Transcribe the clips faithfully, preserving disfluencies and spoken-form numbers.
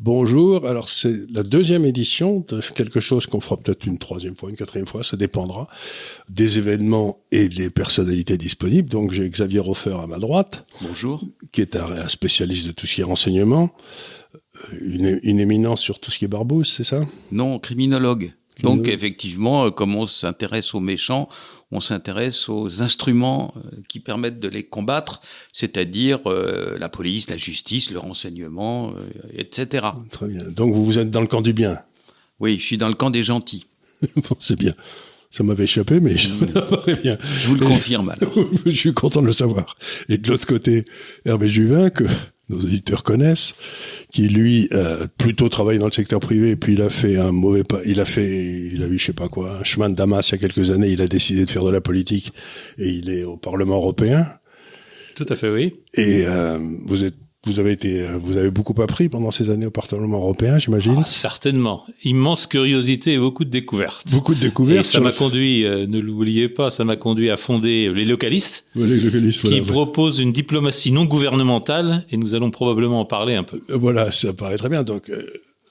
Bonjour. Alors, c'est la deuxième édition de quelque chose qu'on fera peut-être une troisième fois, une quatrième fois, ça dépendra des événements et des personnalités disponibles. Donc, j'ai Xavier Hofer à ma droite. Bonjour. Qui est un, un spécialiste de tout ce qui est renseignement. Une, une éminence sur tout ce qui est barbouze, c'est ça? Non, criminologue. Donc, effectivement, comme on s'intéresse aux méchants, on s'intéresse aux instruments qui permettent de les combattre, c'est-à-dire euh, la police, la justice, le renseignement, euh, et cetera. Très bien. Donc, vous, vous êtes dans le camp du bien? Oui, je suis dans le camp des gentils. Bon, c'est bien. Ça m'avait échappé, mais je m'apparaît bien. Je vous le confirme, alors. Je suis content de le savoir. Et de l'autre côté, Hervé Juvin, que nos auditeurs connaissent, qui lui euh, plutôt travaille dans le secteur privé, et puis il a fait un mauvais pas, il a fait, il a vu je sais pas quoi, un chemin de Damas il y a quelques années, il a décidé de faire de la politique, et il est au Parlement européen. Tout à fait, oui. Et euh, vous êtes Vous avez été, vous avez beaucoup appris pendant ces années au Parlement européen, j'imagine. Ah, certainement. Immense curiosité et beaucoup de découvertes. Beaucoup de découvertes. Et ça m'a conduit, euh, ne l'oubliez pas, ça m'a conduit à fonder les localistes. Ouais, les localistes, qui voilà. proposent une diplomatie non gouvernementale, et nous allons probablement en parler un peu. Voilà, ça paraît très bien. Donc, euh,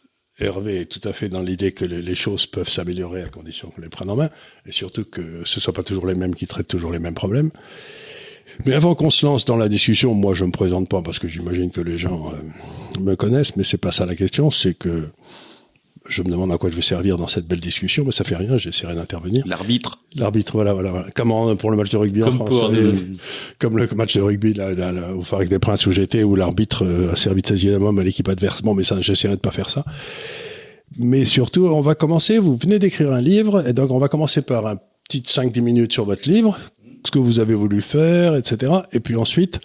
Hervé est tout à fait dans l'idée que les, les choses peuvent s'améliorer à condition qu'on les prenne en main, et surtout que ce soit pas toujours les mêmes qui traitent toujours les mêmes problèmes. Mais avant qu'on se lance dans la discussion, moi je me présente pas parce que j'imagine que les gens euh, me connaissent, mais c'est pas ça la question, c'est que je me demande à quoi je vais servir dans cette belle discussion, mais ça fait rien, j'essaierai d'intervenir. L'arbitre. L'arbitre, voilà, voilà, voilà. Comment pour le match de rugby comme en France, pour euh, comme le match de rugby là, là, là, au Farac des Princes où j'étais, où l'arbitre euh, a servi de seizième homme à l'équipe adverse. Bon, mais ça, j'essaierai de pas faire ça. Mais surtout, on va commencer, vous venez d'écrire un livre, et donc on va commencer par un petit cinq dix minutes sur votre livre, ce que vous avez voulu faire, et cetera. Et puis ensuite,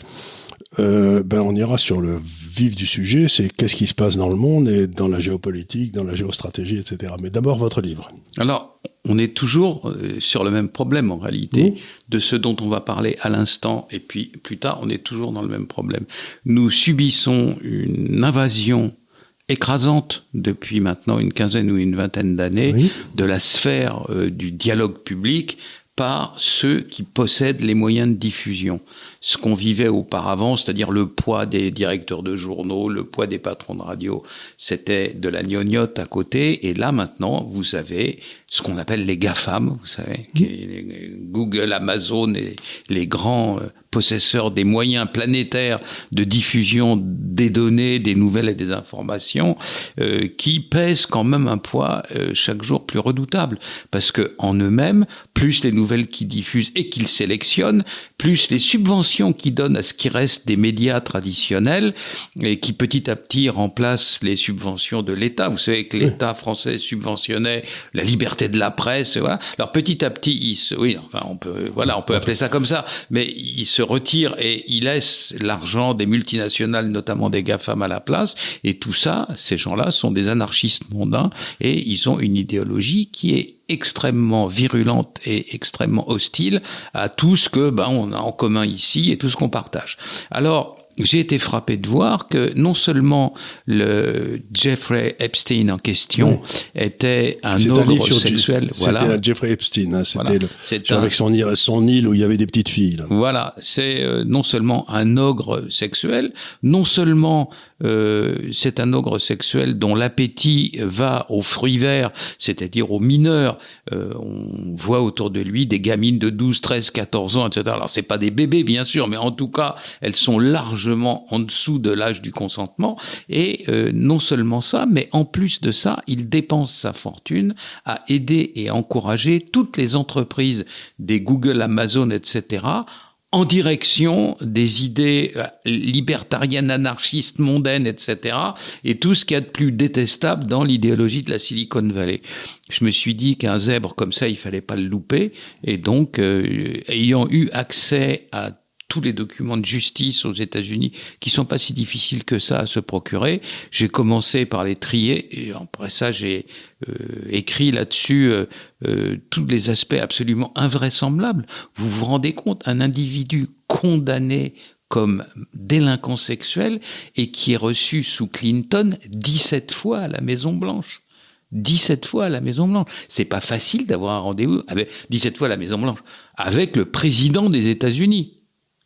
euh, ben on ira sur le vif du sujet, c'est qu'est-ce qui se passe dans le monde et dans la géopolitique, dans la géostratégie, et cetera. Mais d'abord, votre livre. Alors, on est toujours sur le même problème, en réalité, mmh. de ce dont on va parler à l'instant, et puis plus tard, on est toujours dans le même problème. Nous subissons une invasion écrasante depuis maintenant une quinzaine ou une vingtaine d'années oui. de la sphère euh, du dialogue public par ceux qui possèdent les moyens de diffusion. Ce qu'on vivait auparavant, c'est-à-dire le poids des directeurs de journaux, le poids des patrons de radio, c'était de la gnognotte à côté. Et là, maintenant, vous avez ce qu'on appelle les GAFAM, vous savez, qui est Google, Amazon et les grands possesseurs des moyens planétaires de diffusion des données, des nouvelles et des informations, euh, qui pèsent quand même un poids euh, chaque jour plus redoutable. Parce que en eux-mêmes, plus les nouvelles qu'ils diffusent et qu'ils sélectionnent, plus les subventions qu'ils donnent à ce qui reste des médias traditionnels et qui petit à petit remplacent les subventions de l'État. Vous savez que l'État français subventionnait la liberté de la presse, voilà. Alors petit à petit, il se, oui, enfin on peut, voilà, on peut appeler ça comme ça, mais il se retire et il laisse l'argent des multinationales, notamment des GAFAM, à la place. Et tout ça, ces gens-là sont des anarchistes mondains et ils ont une idéologie qui est extrêmement virulente et extrêmement hostile à tout ce que ben on a en commun ici et tout ce qu'on partage. Alors, j'ai été frappé de voir que non seulement le Jeffrey Epstein en question oui. était un c'est ogre un sexuel. C'était voilà. Jeffrey Epstein, hein, c'était voilà. le, c'est un... un... avec son île, son île où il y avait des petites filles. Là. Voilà, c'est euh, non seulement un ogre sexuel, non seulement euh, c'est un ogre sexuel dont l'appétit va aux fruits verts, c'est-à-dire aux mineurs. Euh, on voit autour de lui des gamines de douze, treize, quatorze ans, et cetera. Alors c'est pas des bébés bien sûr, mais en tout cas elles sont largement en dessous de l'âge du consentement. Et euh, non seulement ça, mais en plus de ça, il dépense sa fortune à aider et encourager toutes les entreprises des Google, Amazon, et cetera en direction des idées libertariennes, anarchistes, mondaines, et cetera, et tout ce qu'il y a de plus détestable dans l'idéologie de la Silicon Valley. Je me suis dit qu'un zèbre comme ça, il fallait pas le louper, et donc, euh, ayant eu accès à tous les documents de justice aux États-Unis qui sont pas si difficiles que ça à se procurer. J'ai commencé par les trier et après ça j'ai euh, écrit là-dessus euh, euh, tous les aspects absolument invraisemblables. Vous vous rendez compte, un individu condamné comme délinquant sexuel et qui est reçu sous Clinton dix-sept fois à la Maison-Blanche. dix-sept fois à la Maison-Blanche. C'est pas facile d'avoir un rendez-vous avec dix-sept fois à la Maison-Blanche avec le président des États-Unis.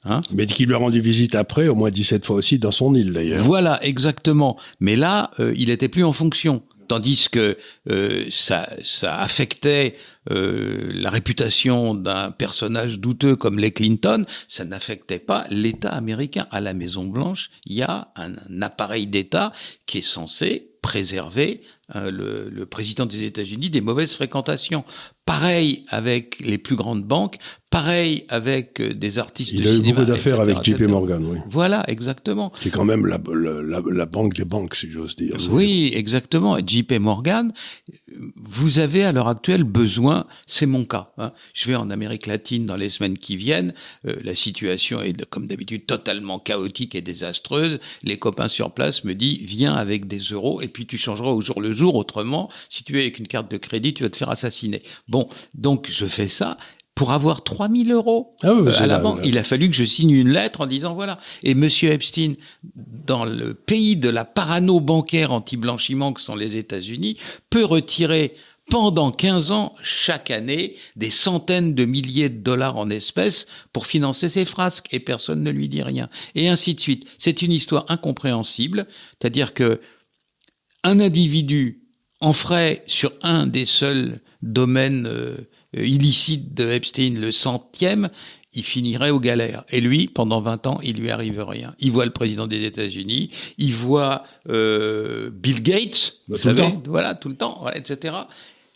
Hein? Mais qui lui a rendu visite après, au moins dix-sept fois aussi, dans son île d'ailleurs. Voilà, exactement. Mais là, euh, il était plus en fonction. Tandis que euh, ça, ça affectait euh, la réputation d'un personnage douteux comme les Clinton, ça n'affectait pas l'État américain. À la Maison-Blanche, il y a un, un appareil d'État qui est censé préserver euh, le, le président des États-Unis des mauvaises fréquentations. Pareil avec les plus grandes banques, pareil avec euh, des artistes il de cinéma. cinéma. Il a eu beaucoup d'affaires avec J P et cetera Morgan, oui. Voilà, exactement. C'est quand même la, la, la banque des banques, si j'ose dire. Oui, exactement. J P Morgan, vous avez à l'heure actuelle besoin, c'est mon cas, hein. Je vais en Amérique latine dans les semaines qui viennent, euh, la situation est comme d'habitude totalement chaotique et désastreuse. Les copains sur place me disent, viens avec des euros et puis tu changeras au jour le jour, autrement, si tu es avec une carte de crédit, tu vas te faire assassiner. Bon, donc je fais ça. Pour avoir trois mille euros ah oui, euh, à la là, banque, là. il a fallu que je signe une lettre en disant voilà. Et Monsieur Epstein, dans le pays de la parano bancaire anti-blanchiment que sont les États-Unis, peut retirer pendant quinze ans, chaque année, des centaines de milliers de dollars en espèces pour financer ses frasques et personne ne lui dit rien. Et ainsi de suite. C'est une histoire incompréhensible, c'est-à-dire que un individu en ferait sur un des seuls domaines euh, illicite de Epstein, le centième, il finirait aux galères. Et lui, pendant vingt ans, il lui arrive rien. Il voit le président des États-Unis, il voit euh, Bill Gates, bah, vous tout savez, le temps. voilà, tout le temps, voilà, et cetera.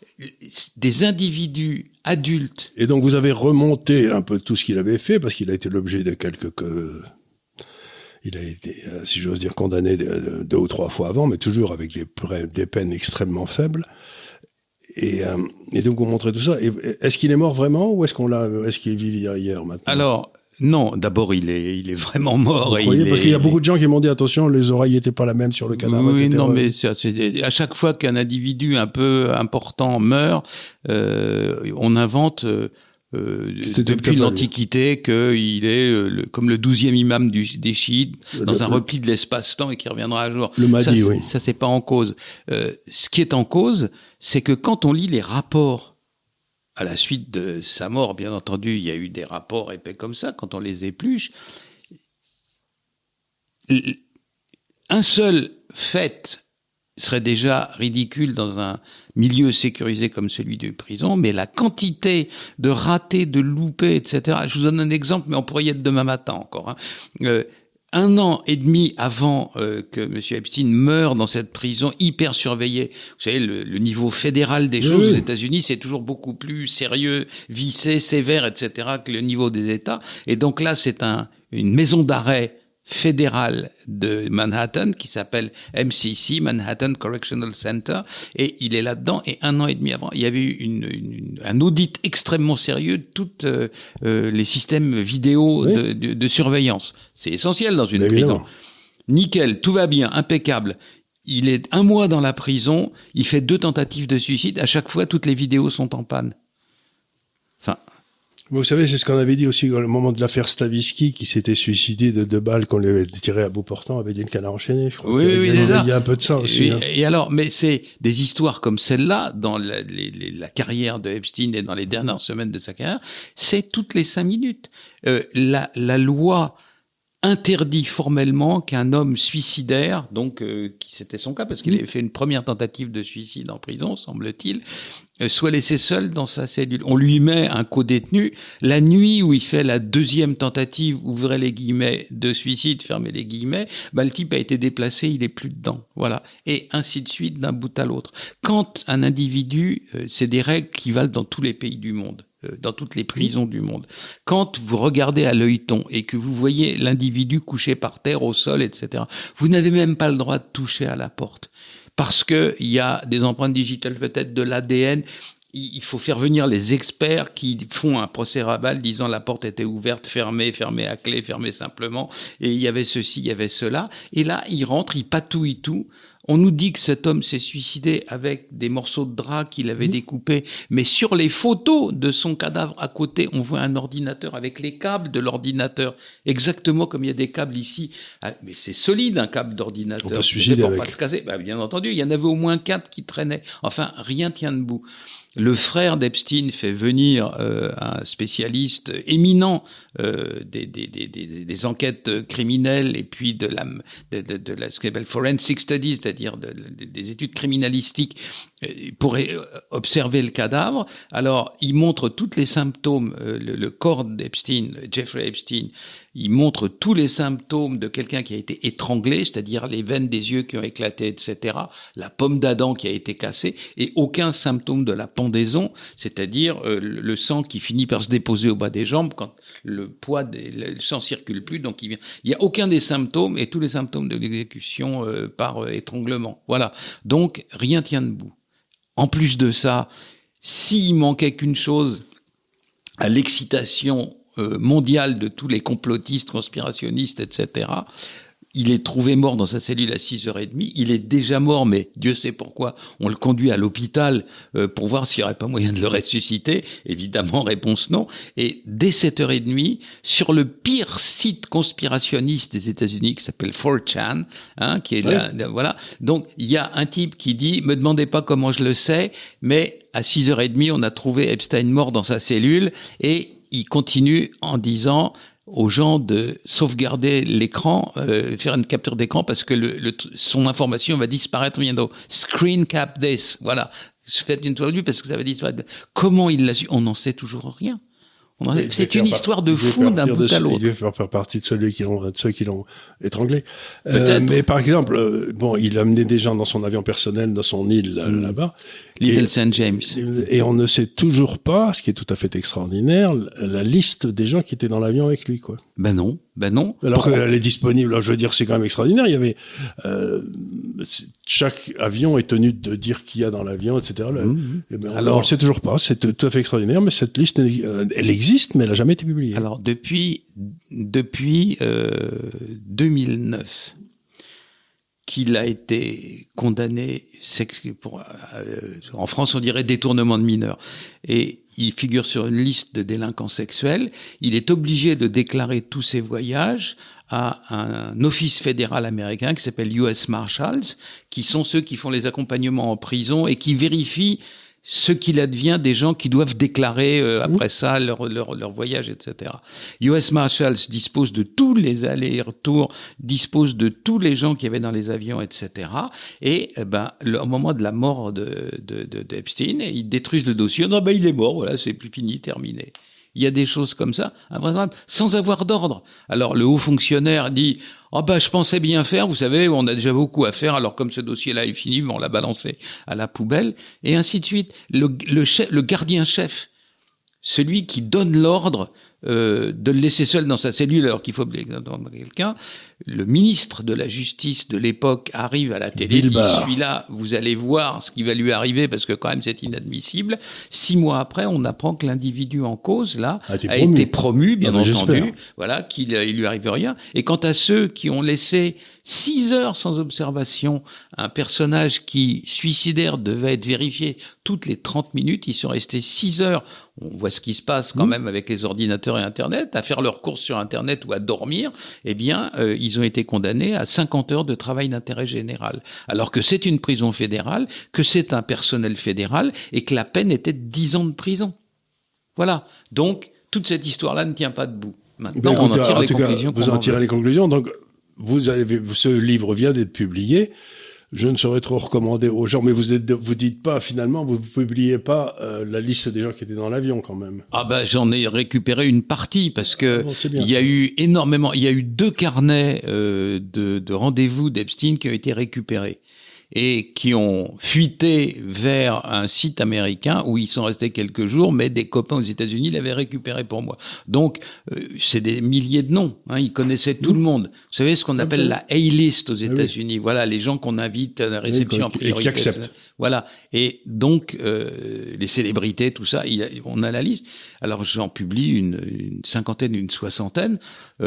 Des individus adultes. Et donc vous avez remonté un peu tout ce qu'il avait fait, parce qu'il a été l'objet de quelques... Que... Il a été, si j'ose dire, condamné deux ou trois fois avant, mais toujours avec des, des peines extrêmement faibles. Et, euh, et donc, vous montrez tout ça. Et, est-ce qu'il est mort vraiment ou est-ce qu'on l'a, est-ce qu'il vit hier maintenant? Alors, non, d'abord, il est, il est vraiment mort. Vous et croyez, il parce est, qu'il y a beaucoup de gens qui m'ont dit, attention, les oreilles n'étaient pas la même sur le cadavre, oui, et cetera. non, mais c'est, c'est, à chaque fois qu'un individu un peu important meurt, euh, on invente... Euh, Euh, depuis l'Antiquité qu'il est euh, le, comme le douzième imam du, des chiites dans le, un repli de l'espace-temps et qui reviendra un jour. Le Mahdi, ça, oui. Ça, c'est pas en cause. Euh, ce qui est en cause, c'est que quand on lit les rapports à la suite de sa mort, bien entendu, il y a eu des rapports épais comme ça, quand on les épluche, un seul fait serait déjà ridicule dans un milieu sécurisé comme celui de prison, mais la quantité de ratés, de loupés, et cetera. Je vous donne un exemple, mais on pourrait y être demain matin encore. Hein. Euh, un an et demi avant euh, que M. Epstein meure dans cette prison hyper surveillée, vous savez, le, le niveau fédéral des choses oui. aux États-Unis, c'est toujours beaucoup plus sérieux, vissé, sévère, et cetera que le niveau des États. Et donc là, c'est un, une maison d'arrêt fédéral de Manhattan qui s'appelle M C C, Manhattan Correctional Center, et il est là-dedans. Et un an et demi avant, il y avait eu une, une, un audit extrêmement sérieux de tous euh, euh, les systèmes vidéo oui. de, de, de surveillance. C'est essentiel dans une prison. Nickel, tout va bien, impeccable. Il est un mois dans la prison, il fait deux tentatives de suicide. À chaque fois, toutes les vidéos sont en panne. Enfin... Vous savez, c'est ce qu'on avait dit aussi au moment de l'affaire Stavisky, qui s'était suicidé de deux balles qu'on lui avait tirées à bout portant avec des canards enchaînés, je crois. Oui, oui, il, y a, il y a un peu de ça aussi. Et, hein. et alors, mais c'est des histoires comme celle-là, dans la, les, les, la carrière de Epstein et dans les dernières semaines de sa carrière, c'est toutes les cinq minutes. Euh, la, la loi interdit formellement qu'un homme suicidaire, donc euh, qui c'était son cas, parce qu'il avait fait une première tentative de suicide en prison, semble-t-il, euh, soit laissé seul dans sa cellule. On lui met un codétenu. La nuit où il fait la deuxième tentative, ouvrez les guillemets, de suicide, fermez les guillemets, bah, le type a été déplacé, il est plus dedans. Voilà. Et ainsi de suite, d'un bout à l'autre. Quand un individu, euh, c'est des règles qui valent dans tous les pays du monde, dans toutes les prisons du monde. Quand vous regardez à l'œilleton et que vous voyez l'individu couché par terre, au sol, et cetera, vous n'avez même pas le droit de toucher à la porte. Parce que il y a des empreintes digitales, peut-être de l'A D N. Il faut faire venir les experts qui font un procès-verbal disant la porte était ouverte, fermée, fermée à clé, fermée simplement. Et il y avait ceci, il y avait cela. Et là, il rentre, il patouille tout. On nous dit que cet homme s'est suicidé avec des morceaux de drap qu'il avait mmh. découpés, mais sur les photos de son cadavre à côté, on voit un ordinateur avec les câbles de l'ordinateur, exactement comme il y a des câbles ici. Ah, mais c'est solide un câble d'ordinateur. On peut se suicider pour avec. pas se casser. Bah, bien entendu, il y en avait au moins quatre qui traînaient. Enfin, rien tient debout. Le frère d'Epstein fait venir euh, un spécialiste éminent euh, des, des, des, des, des enquêtes criminelles et puis de la, de, de, de la ce qu'on appelle forensic studies, c'est-à-dire de, de, des études criminalistiques pour observer le cadavre. Alors, il montre tous les symptômes, euh, le, le corps d'Epstein, Jeffrey Epstein, il montre tous les symptômes de quelqu'un qui a été étranglé, c'est-à-dire les veines des yeux qui ont éclaté, et cetera, la pomme d'Adam qui a été cassée, et aucun symptôme de la pendaison, c'est-à-dire euh, le sang qui finit par se déposer au bas des jambes quand le poids, des, le sang circule plus, donc il vient. Il y a aucun des symptômes, et tous les symptômes de l'exécution euh, par euh, étranglement. Voilà. Donc, rien tient debout. En plus de ça, s'il manquait qu'une chose à l'excitation euh, mondiale de tous les complotistes, conspirationnistes, et cetera, il est trouvé mort dans sa cellule à six heures trente. Il est déjà mort, mais Dieu sait pourquoi. On le conduit à l'hôpital euh, pour voir s'il n'y aurait pas moyen de le ressusciter. Évidemment, réponse non. Et dès sept heures trente, sur le pire site conspirationniste des États-Unis qui s'appelle four chan, hein, qui est ouais. là, là, voilà. Donc, il y a un type qui dit, me demandez pas comment je le sais, mais à six heures trente, on a trouvé Epstein mort dans sa cellule, et il continue en disant aux gens de sauvegarder l'écran, euh, faire une capture d'écran parce que le, le, son information va disparaître bientôt. Screen cap this, voilà. Faites une toile de vue parce que ça va disparaître. Comment il l'a su? On n'en sait toujours rien. On en... C'est une histoire de fou d'un bout à l'autre. Il devait faire partie de ceux qui l'ont, de ceux qui l'ont étranglé. Euh, mais par exemple, euh, bon, il a amené des gens dans son avion personnel, dans son île là, mmh. là-bas. Little Saint James. Et on ne sait toujours pas, ce qui est tout à fait extraordinaire, la liste des gens qui étaient dans l'avion avec lui, quoi. Ben non, ben non. Alors qu'elle est disponible, je veux dire, c'est quand même extraordinaire. Il y avait euh, chaque avion est tenu de dire qui y a dans l'avion, et cetera. Mmh. Et ben, alors, on ne le sait toujours pas. C'est tout à fait extraordinaire, mais cette liste, elle, elle existe, mais elle n'a jamais été publiée. Alors depuis depuis euh, deux mille neuf. Qu'il a été condamné pour, euh, en France on dirait détournement de mineurs, et il figure sur une liste de délinquants sexuels. Il est obligé de déclarer tous ses voyages à un office fédéral américain qui s'appelle U S Marshals, qui sont ceux qui font les accompagnements en prison et qui vérifient ce qu'il advient des gens qui doivent déclarer euh, après ça leur, leur, leur voyage, et cetera. U S Marshals dispose de tous les allers-retours, dispose de tous les gens qu'il y avait dans les avions, et cetera. Et eh ben, le, au moment de la mort de, de, de, d'Epstein, ils détruisent le dossier. Non, ben il est mort, voilà, c'est plus fini, terminé. Il y a des choses comme ça, invraisemblables, sans avoir d'ordre. Alors le haut fonctionnaire dit « Ah oh ben je pensais bien faire, vous savez, on a déjà beaucoup à faire, alors comme ce dossier-là est fini, on l'a balancé à la poubelle. » Et ainsi de suite. Le, le, chef, le gardien-chef, celui qui donne l'ordre euh, de le laisser seul dans sa cellule alors qu'il faut attendre quelqu'un, le ministre de la Justice de l'époque arrive à la télé, dit « Celui-là, vous allez voir ce qui va lui arriver parce que quand même c'est inadmissible. » Six mois après, on apprend que l'individu en cause, là, a été, a promu. été promu, bien non, entendu, voilà, qu'il il lui arrive rien. Et quant à ceux qui ont laissé six heures sans observation un personnage qui, suicidaire, devait être vérifié toutes les trente minutes, ils sont restés six heures, on voit ce qui se passe quand mmh. même avec les ordinateurs et Internet, à faire leurs courses sur Internet ou à dormir, eh bien, euh, ils ont été condamnés à cinquante heures de travail d'intérêt général. Alors que c'est une prison fédérale, que c'est un personnel fédéral et que la peine était de dix ans de prison. Voilà. Donc, toute cette histre-là ne tient pas debout. Maintenant, ben, écoutez, on en tire en les conclusions. Cas, vous en tirez les conclusions. Donc, vous avez, ce livre vient d'être publié. Je ne saurais trop recommander aux gens, mais vous êtes, vous dites pas, finalement, vous ne publiez pas euh, la liste des gens qui étaient dans l'avion quand même. Ah ben, j'en ai récupéré une partie parce que bon, il y a eu énormément, il y a eu deux carnets euh, de, de rendez-vous d'Epstein qui ont été récupérés et qui ont fuité vers un site américain où ils sont restés quelques jours, mais des copains aux États-Unis l'avaient récupéré pour moi. Donc, euh, c'est des milliers de noms, hein, ils connaissaient tout mmh. le monde. Vous savez ce qu'on appelle mmh. la A-list aux États-Unis, oui. Voilà, les gens qu'on invite à la réception oui, en priorité. Et qui acceptent. Voilà, et donc, euh, les célébrités, tout ça, il y a, on a la liste. Alors, j'en publie une, une cinquantaine, une soixantaine.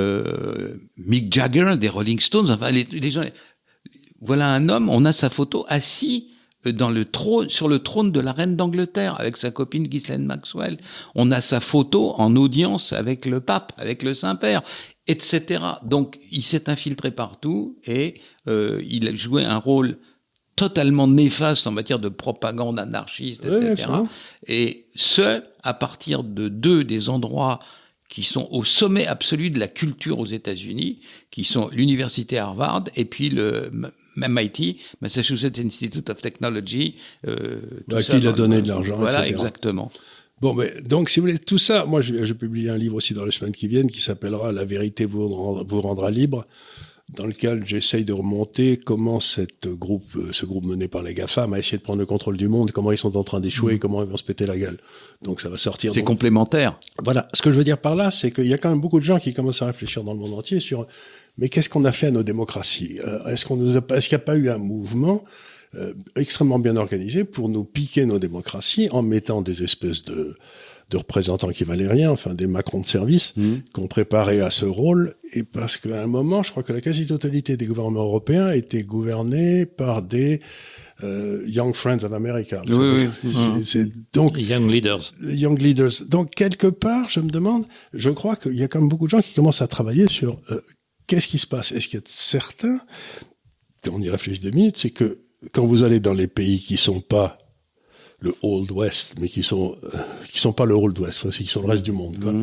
Euh, Mick Jagger, des Rolling Stones, enfin, les, les gens... Voilà un homme, on a sa photo assis dans le trône, sur le trône de la reine d'Angleterre avec sa copine Ghislaine Maxwell. On a sa photo en audience avec le pape, avec le Saint-Père, et cetera. Donc, il s'est infiltré partout et euh, il a joué un rôle totalement néfaste en matière de propagande anarchiste, et cetera. Ouais, et ce, à partir de deux des endroits qui sont au sommet absolu de la culture aux États-Unis, qui sont l'université Harvard et puis le M I T, Massachusetts Institute of Technology. Euh, tout bah, ça qui a donné le, de l'argent, voilà, et cetera. Exactement. Bon, mais donc, si vous voulez, tout ça, moi, je, je publie un livre aussi dans les semaines qui viennent qui s'appellera « La vérité vous rendra, vous rendra libre », dans lequel j'essaye de remonter comment cette groupe, ce groupe mené par les GAFAM a essayé de prendre le contrôle du monde, comment ils sont en train d'échouer, mmh. comment ils vont se péter la gueule. Donc ça va sortir. C'est donc... complémentaire. Voilà. Ce que je veux dire par là, c'est qu'il y a quand même beaucoup de gens qui commencent à réfléchir dans le monde entier sur mais qu'est-ce qu'on a fait à nos démocraties ? euh, Est-ce qu'on nous a pas, est-ce qu'il n'y a pas eu un mouvement euh, extrêmement bien organisé pour nous piquer nos démocraties en mettant des espèces de de représentants qui valaient rien, enfin des Macron de service, mmh. qu'on préparait à ce rôle, et parce qu'à un moment, je crois que la quasi-totalité des gouvernements européens étaient gouvernés par des euh, Young Friends of America. Oui, oui. C'est, c'est, donc, Young Leaders. Young Leaders. Donc, quelque part, je me demande, je crois qu'il y a quand même beaucoup de gens qui commencent à travailler sur euh, qu'est-ce qui se passe. Est-ce qu'il y a certains, quand on y réfléchit deux minutes, c'est que quand vous allez dans les pays qui sont pas le Old West, mais qui sont euh, qui sont pas le Old West, aussi, qui sont le reste du monde, quoi. Mmh.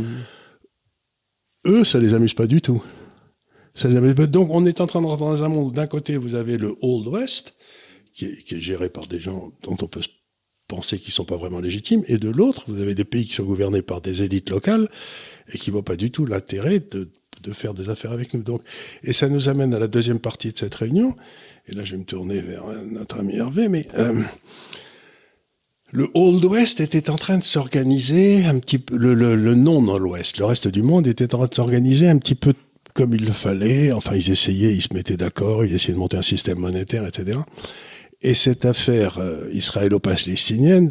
Eux, ça les amuse pas du tout. Ça les amuse pas. Donc, on est en train de rentrer dans un monde. D'un côté, vous avez le Old West, qui est, qui est géré par des gens dont on peut penser qu'ils sont pas vraiment légitimes, et de l'autre, vous avez des pays qui sont gouvernés par des élites locales et qui voient pas du tout l'intérêt de de faire des affaires avec nous. Donc, et ça nous amène à la deuxième partie de cette réunion. Et là, je vais me tourner vers notre ami Hervé, mais euh, le Old West était en train de s'organiser un petit peu, le, le, le non-Old West, le reste du monde était en train de s'organiser un petit peu comme il le fallait. Enfin, ils essayaient, ils se mettaient d'accord, ils essayaient de monter un système monétaire, et cetera. Et cette affaire euh, israélo-palestinienne,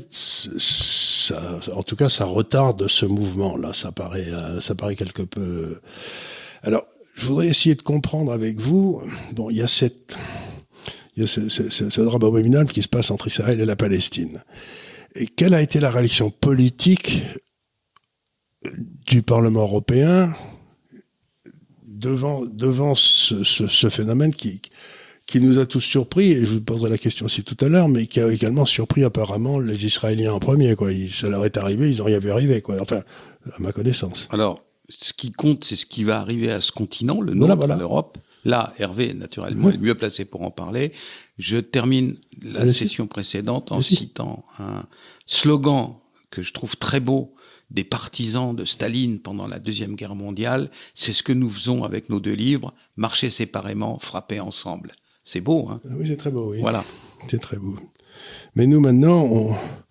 ça, en tout cas, ça retarde ce mouvement-là. Ça paraît, euh, ça paraît quelque peu. Alors, je voudrais essayer de comprendre avec vous. Bon, il y a cette, il y a ce, ce, ce, ce drame abominable qui se passe entre Israël et la Palestine. Et quelle a été la réaction politique du Parlement européen devant devant ce, ce, ce phénomène qui qui nous a tous surpris, et je vous poserai la question aussi tout à l'heure, mais qui a également surpris apparemment les Israéliens en premier, quoi. Ils, ça leur est arrivé, ils n'ont rien vu arriver, quoi. Enfin, à ma connaissance. Alors, ce qui compte, c'est ce qui va arriver à ce continent, le nôtre, voilà, voilà. l'Europe. Là, Hervé, naturellement, oui. est le mieux placé pour en parler. Je termine la Allez, session précédente en Allez. citant un slogan que je trouve très beau des partisans de Staline pendant la Deuxième Guerre mondiale. C'est ce que nous faisons avec nos deux livres, marcher séparément, frapper ensemble. C'est beau, hein ? Oui, c'est très beau, oui. Voilà. C'est très beau. Mais nous, maintenant, on,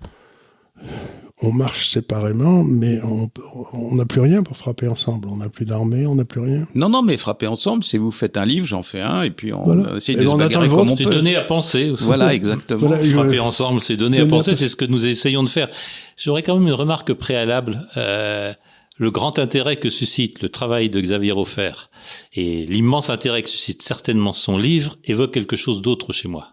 on marche séparément, mais on n'a plus rien pour frapper ensemble. On n'a plus d'armée, on n'a plus rien. Non, non, mais frapper ensemble, c'est vous faites un livre, j'en fais un, et puis on voilà. essaie de se bagarrer comme on peut. C'est donner à penser aussi. Voilà, exactement. Voilà, frapper je... ensemble, c'est donner, donner à penser, à... c'est ce que nous essayons de faire. J'aurais quand même une remarque préalable. Euh, le grand intérêt que suscite le travail de Xavier Hofer et l'immense intérêt que suscite certainement son livre évoque quelque chose d'autre chez moi.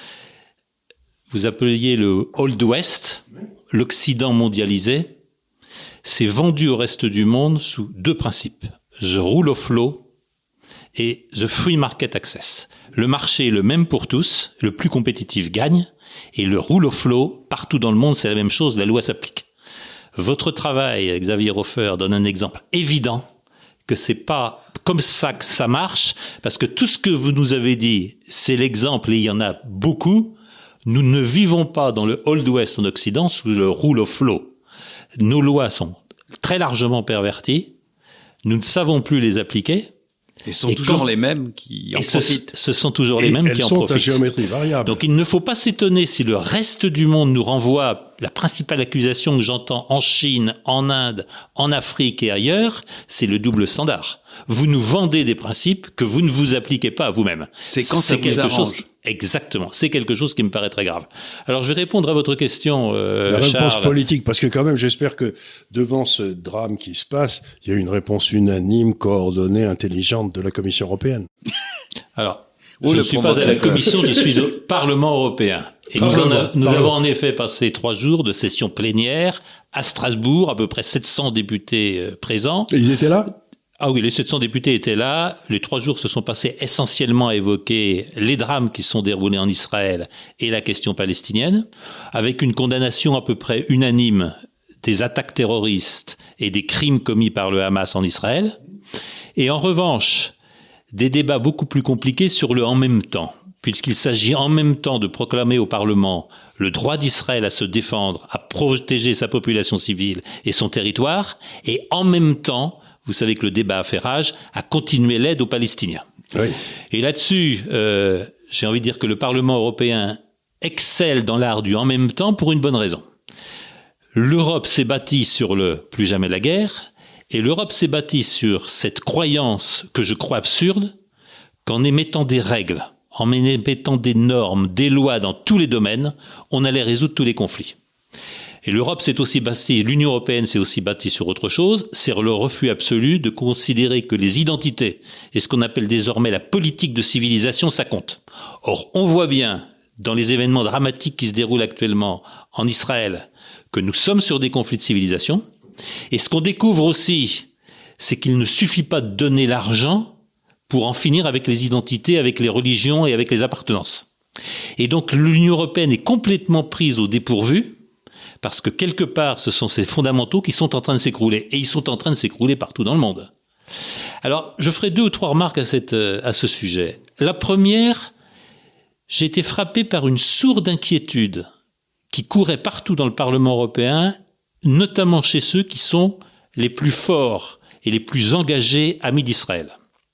Vous appeliez le Old West, l'Occident mondialisé, c'est vendu au reste du monde sous deux principes, the rule of law et the free market access. Le marché est le même pour tous, le plus compétitif gagne, et le rule of law, partout dans le monde, c'est la même chose, la loi s'applique. Votre travail, Xavier Hofer, donne un exemple évident que c'est pas comme ça que ça marche, parce que tout ce que vous nous avez dit, c'est l'exemple, et il y en a beaucoup. Nous ne vivons pas dans le Old West en Occident sous le rule of law. Nos lois sont très largement perverties. Nous ne savons plus les appliquer. Et ce sont et toujours quand, les mêmes qui en profitent. Ce, ce sont toujours les et mêmes qui en profitent. Elles sont à géométrie variable. Donc il ne faut pas s'étonner si le reste du monde nous renvoie la principale accusation que j'entends en Chine, en Inde, en Afrique et ailleurs, c'est le double standard. Vous nous vendez des principes que vous ne vous appliquez pas à vous-même. C'est quand ça vous arrange. Chose, exactement. C'est quelque chose qui me paraît très grave. Alors, je vais répondre à votre question, euh, La réponse Charles. politique, parce que quand même, j'espère que devant ce drame qui se passe, il y a une réponse unanime, coordonnée, intelligente de la Commission européenne. Alors, je ne suis pas à la Commission, je suis au Parlement européen. Et nous, en a, nous avons en effet passé trois jours de session plénière à Strasbourg, à peu près sept cents députés euh, présents. Et ils étaient là ? Ah oui, les sept cents députés étaient là. Les trois jours se sont passés essentiellement à évoquer les drames qui se sont déroulés en Israël et la question palestinienne, avec une condamnation à peu près unanime des attaques terroristes et des crimes commis par le Hamas en Israël. Et en revanche, des débats beaucoup plus compliqués sur le « en même temps », puisqu'il s'agit en même temps de proclamer au Parlement le droit d'Israël à se défendre, à protéger sa population civile et son territoire, et en même temps, vous savez que le débat a fait rage, à continuer l'aide aux Palestiniens. Oui. Et là-dessus, euh, j'ai envie de dire que le Parlement européen excelle dans l'art du « en même temps » pour une bonne raison. L'Europe s'est bâtie sur le « plus jamais la guerre », et l'Europe s'est bâtie sur cette croyance que je crois absurde, qu'en émettant des règles, en émettant des normes, des lois dans tous les domaines, on allait résoudre tous les conflits. Et l'Europe s'est aussi bâtie, l'Union européenne s'est aussi bâtie sur autre chose, c'est le refus absolu de considérer que les identités et ce qu'on appelle désormais la politique de civilisation, ça compte. Or, on voit bien, dans les événements dramatiques qui se déroulent actuellement en Israël, que nous sommes sur des conflits de civilisation. Et ce qu'on découvre aussi, c'est qu'il ne suffit pas de donner l'argent pour en finir avec les identités, avec les religions et avec les appartenances. Et donc l'Union européenne est complètement prise au dépourvu, parce que quelque part, ce sont ces fondamentaux qui sont en train de s'écrouler. Et ils sont en train de s'écrouler partout dans le monde. Alors, je ferai deux ou trois remarques à, cette, à ce sujet. La première, j'ai été frappé par une sourde inquiétude qui courait partout dans le Parlement européen, notamment chez ceux qui sont les plus forts et les plus engagés amis d'Israël.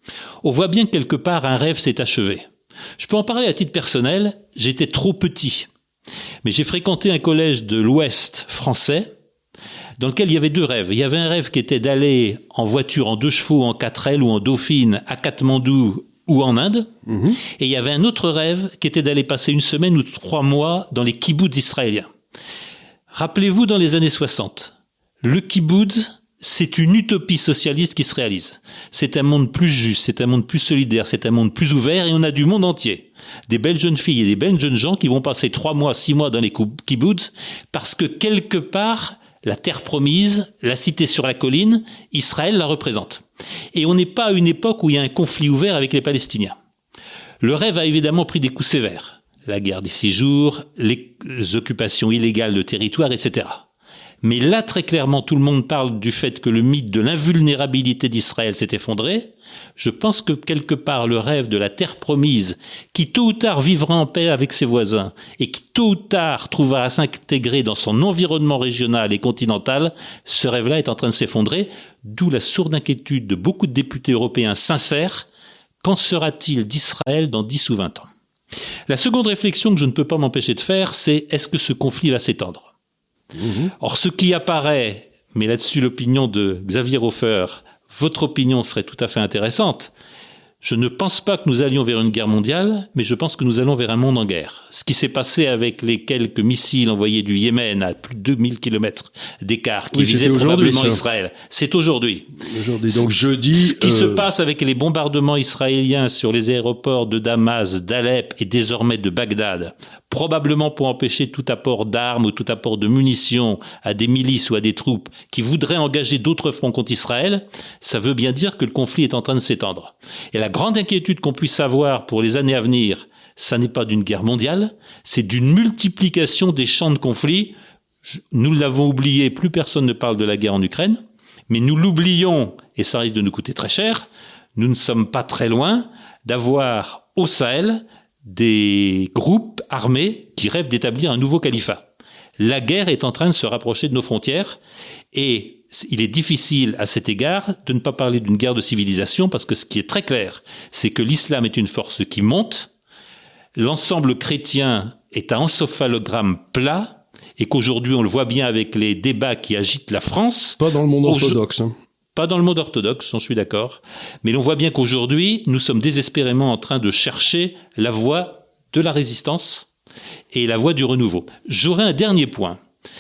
On voit bien que quelque part un rêve s'est achevé. Je peux en parler à titre personnel, j'étais trop petit. Mais j'ai fréquenté un collège de l'Ouest français dans lequel il y avait deux rêves. Il y avait un rêve qui était d'aller en voiture en deux chevaux, en quatre ailes ou en Dauphine à Katmandou ou en Inde. Mmh. Et il y avait un autre rêve qui était d'aller passer une semaine ou trois mois dans les kibboutz israéliens. Rappelez-vous, dans les années soixante, le kibboutz, c'est une utopie socialiste qui se réalise. C'est un monde plus juste, c'est un monde plus solidaire, c'est un monde plus ouvert, et on a du monde entier. Des belles jeunes filles et des belles jeunes gens qui vont passer trois mois, six mois dans les kibboutz, parce que quelque part, la terre promise, la cité sur la colline, Israël la représente. Et on n'est pas à une époque où il y a un conflit ouvert avec les Palestiniens. Le rêve a évidemment pris des coups sévères. La guerre des six jours, les occupations illégales de territoires, et cetera. Mais là, très clairement, tout le monde parle du fait que le mythe de l'invulnérabilité d'Israël s'est effondré. Je pense que quelque part, le rêve de la terre promise, qui tôt ou tard vivra en paix avec ses voisins, et qui tôt ou tard trouvera à s'intégrer dans son environnement régional et continental, ce rêve-là est en train de s'effondrer, d'où la sourde inquiétude de beaucoup de députés européens sincères. Qu'en sera-t-il d'Israël dans dix ou vingt ans ? La seconde réflexion que je ne peux pas m'empêcher de faire, c'est est-ce que ce conflit va s'étendre ? Mmh. Or, ce qui apparaît, mais là-dessus l'opinion de Xavier Hofer, votre opinion serait tout à fait intéressante. Je ne pense pas que nous allions vers une guerre mondiale, mais je pense que nous allons vers un monde en guerre. Ce qui s'est passé avec les quelques missiles envoyés du Yémen à plus de deux mille kilomètres d'écart, qui oui, visaient probablement Israël, c'est aujourd'hui. Aujourd'hui, donc jeudi... Ce qui euh... se passe avec les bombardements israéliens sur les aéroports de Damas, d'Alep et désormais de Bagdad, probablement pour empêcher tout apport d'armes ou tout apport de munitions à des milices ou à des troupes qui voudraient engager d'autres fronts contre Israël, ça veut bien dire que le conflit est en train de s'étendre. Et la grande inquiétude qu'on puisse avoir pour les années à venir, ça n'est pas d'une guerre mondiale, c'est d'une multiplication des champs de conflit. Nous l'avons oublié, plus personne ne parle de la guerre en Ukraine, mais nous l'oublions, et ça risque de nous coûter très cher, nous ne sommes pas très loin d'avoir au Sahel des groupes armés qui rêvent d'établir un nouveau califat. La guerre est en train de se rapprocher de nos frontières et il est difficile à cet égard de ne pas parler d'une guerre de civilisation parce que ce qui est très clair, c'est que l'islam est une force qui monte, l'ensemble chrétien est un encéphalogramme plat et qu'aujourd'hui on le voit bien avec les débats qui agitent la France. Pas dans le monde orthodoxe. Hein. Pas dans le monde orthodoxe, j'en suis d'accord. Mais l'on voit bien qu'aujourd'hui, nous sommes désespérément en train de chercher la voie de la résistance et la voie du renouveau. J'aurais un dernier point.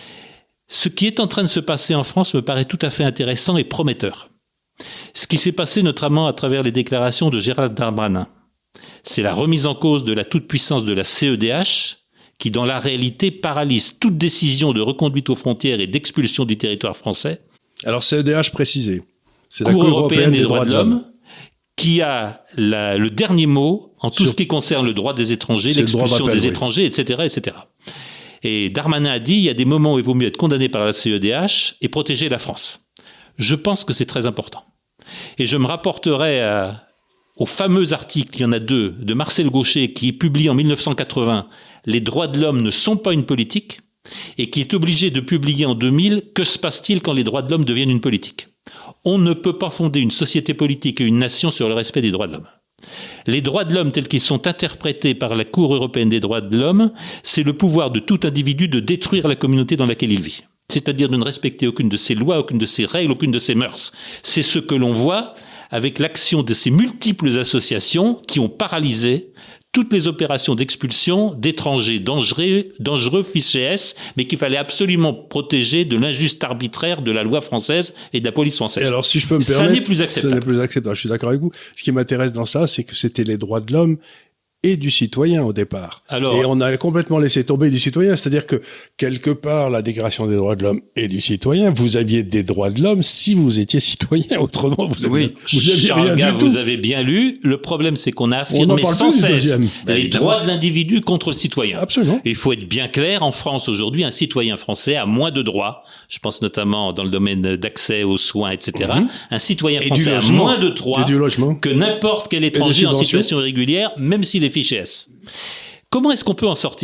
Ce qui est en train de se passer en France me paraît tout à fait intéressant et prometteur. Ce qui s'est passé notamment à travers les déclarations de Gérald Darmanin, c'est la remise en cause de la toute-puissance de la C E D H, qui dans la réalité paralyse toute décision de reconduite aux frontières et d'expulsion du territoire français. Alors C E D H précisé. C'est la Cour, Cour européenne, européenne des, des droits, droits de l'homme, qui a la, le dernier mot en tout Sur, ce qui concerne le droit des étrangers, l'expulsion des oui. étrangers, et cetera, et cetera. Et Darmanin a dit, il y a des moments où il vaut mieux être condamné par la C E D H et protéger la France. Je pense que c'est très important. Et je me rapporterai à, au fameux article, il y en a deux, de Marcel Gauchet, qui publie en mille neuf cent quatre-vingts « Les droits de l'homme ne sont pas une politique » et qui est obligé de publier en deux mille « Que se passe-t-il quand les droits de l'homme deviennent une politique ?» On ne peut pas fonder une société politique et une nation sur le respect des droits de l'homme. Les droits de l'homme tels qu'ils sont interprétés par la Cour européenne des droits de l'homme, c'est le pouvoir de tout individu de détruire la communauté dans laquelle il vit. C'est-à-dire de ne respecter aucune de ses lois, aucune de ses règles, aucune de ses mœurs. C'est ce que l'on voit avec l'action de ces multiples associations qui ont paralysé toutes les opérations d'expulsion d'étrangers dangereux, dangereux fichés S, mais qu'il fallait absolument protéger de l'injuste arbitraire de la loi française et de la police française. Et alors, si je peux me ça permettre, n'est plus acceptable. Ça n'est plus acceptable. Je suis d'accord avec vous. Ce qui m'intéresse dans ça, c'est que c'était les droits de l'homme et du citoyen au départ. Alors, et on a complètement laissé tomber du citoyen, c'est-à-dire que quelque part la Déclaration des droits de l'homme et du citoyen, vous aviez des droits de l'homme si vous étiez citoyen, autrement vous aviez, oui, vous aviez Charles rien Gave, du tout. Vous avez bien lu. Le problème, c'est qu'on a affirmé sans cesse les droits de l'individu contre le citoyen. Absolument. Et il faut être bien clair. En France aujourd'hui, un citoyen français a moins de droits. Je pense notamment dans le domaine d'accès aux soins, et cetera. Mm-hmm. Un citoyen français a moins de droits que n'importe quel étranger en situation irrégulière, même s'il est fiché S. Comment est-ce qu'on peut en sortir ?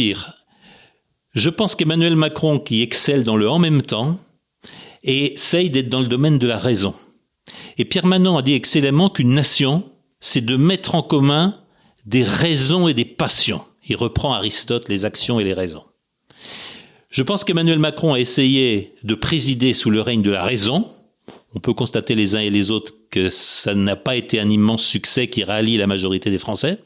Je pense qu'Emmanuel Macron, qui excelle dans le « en même temps », essaye d'être dans le domaine de la raison. Et Pierre Manant a dit excellemment qu'une nation, c'est de mettre en commun des raisons et des passions. Il reprend Aristote, les actions et les raisons. Je pense qu'Emmanuel Macron a essayé de présider sous le règne de la raison. On peut constater les uns et les autres que ça n'a pas été un immense succès qui rallie la majorité des Français.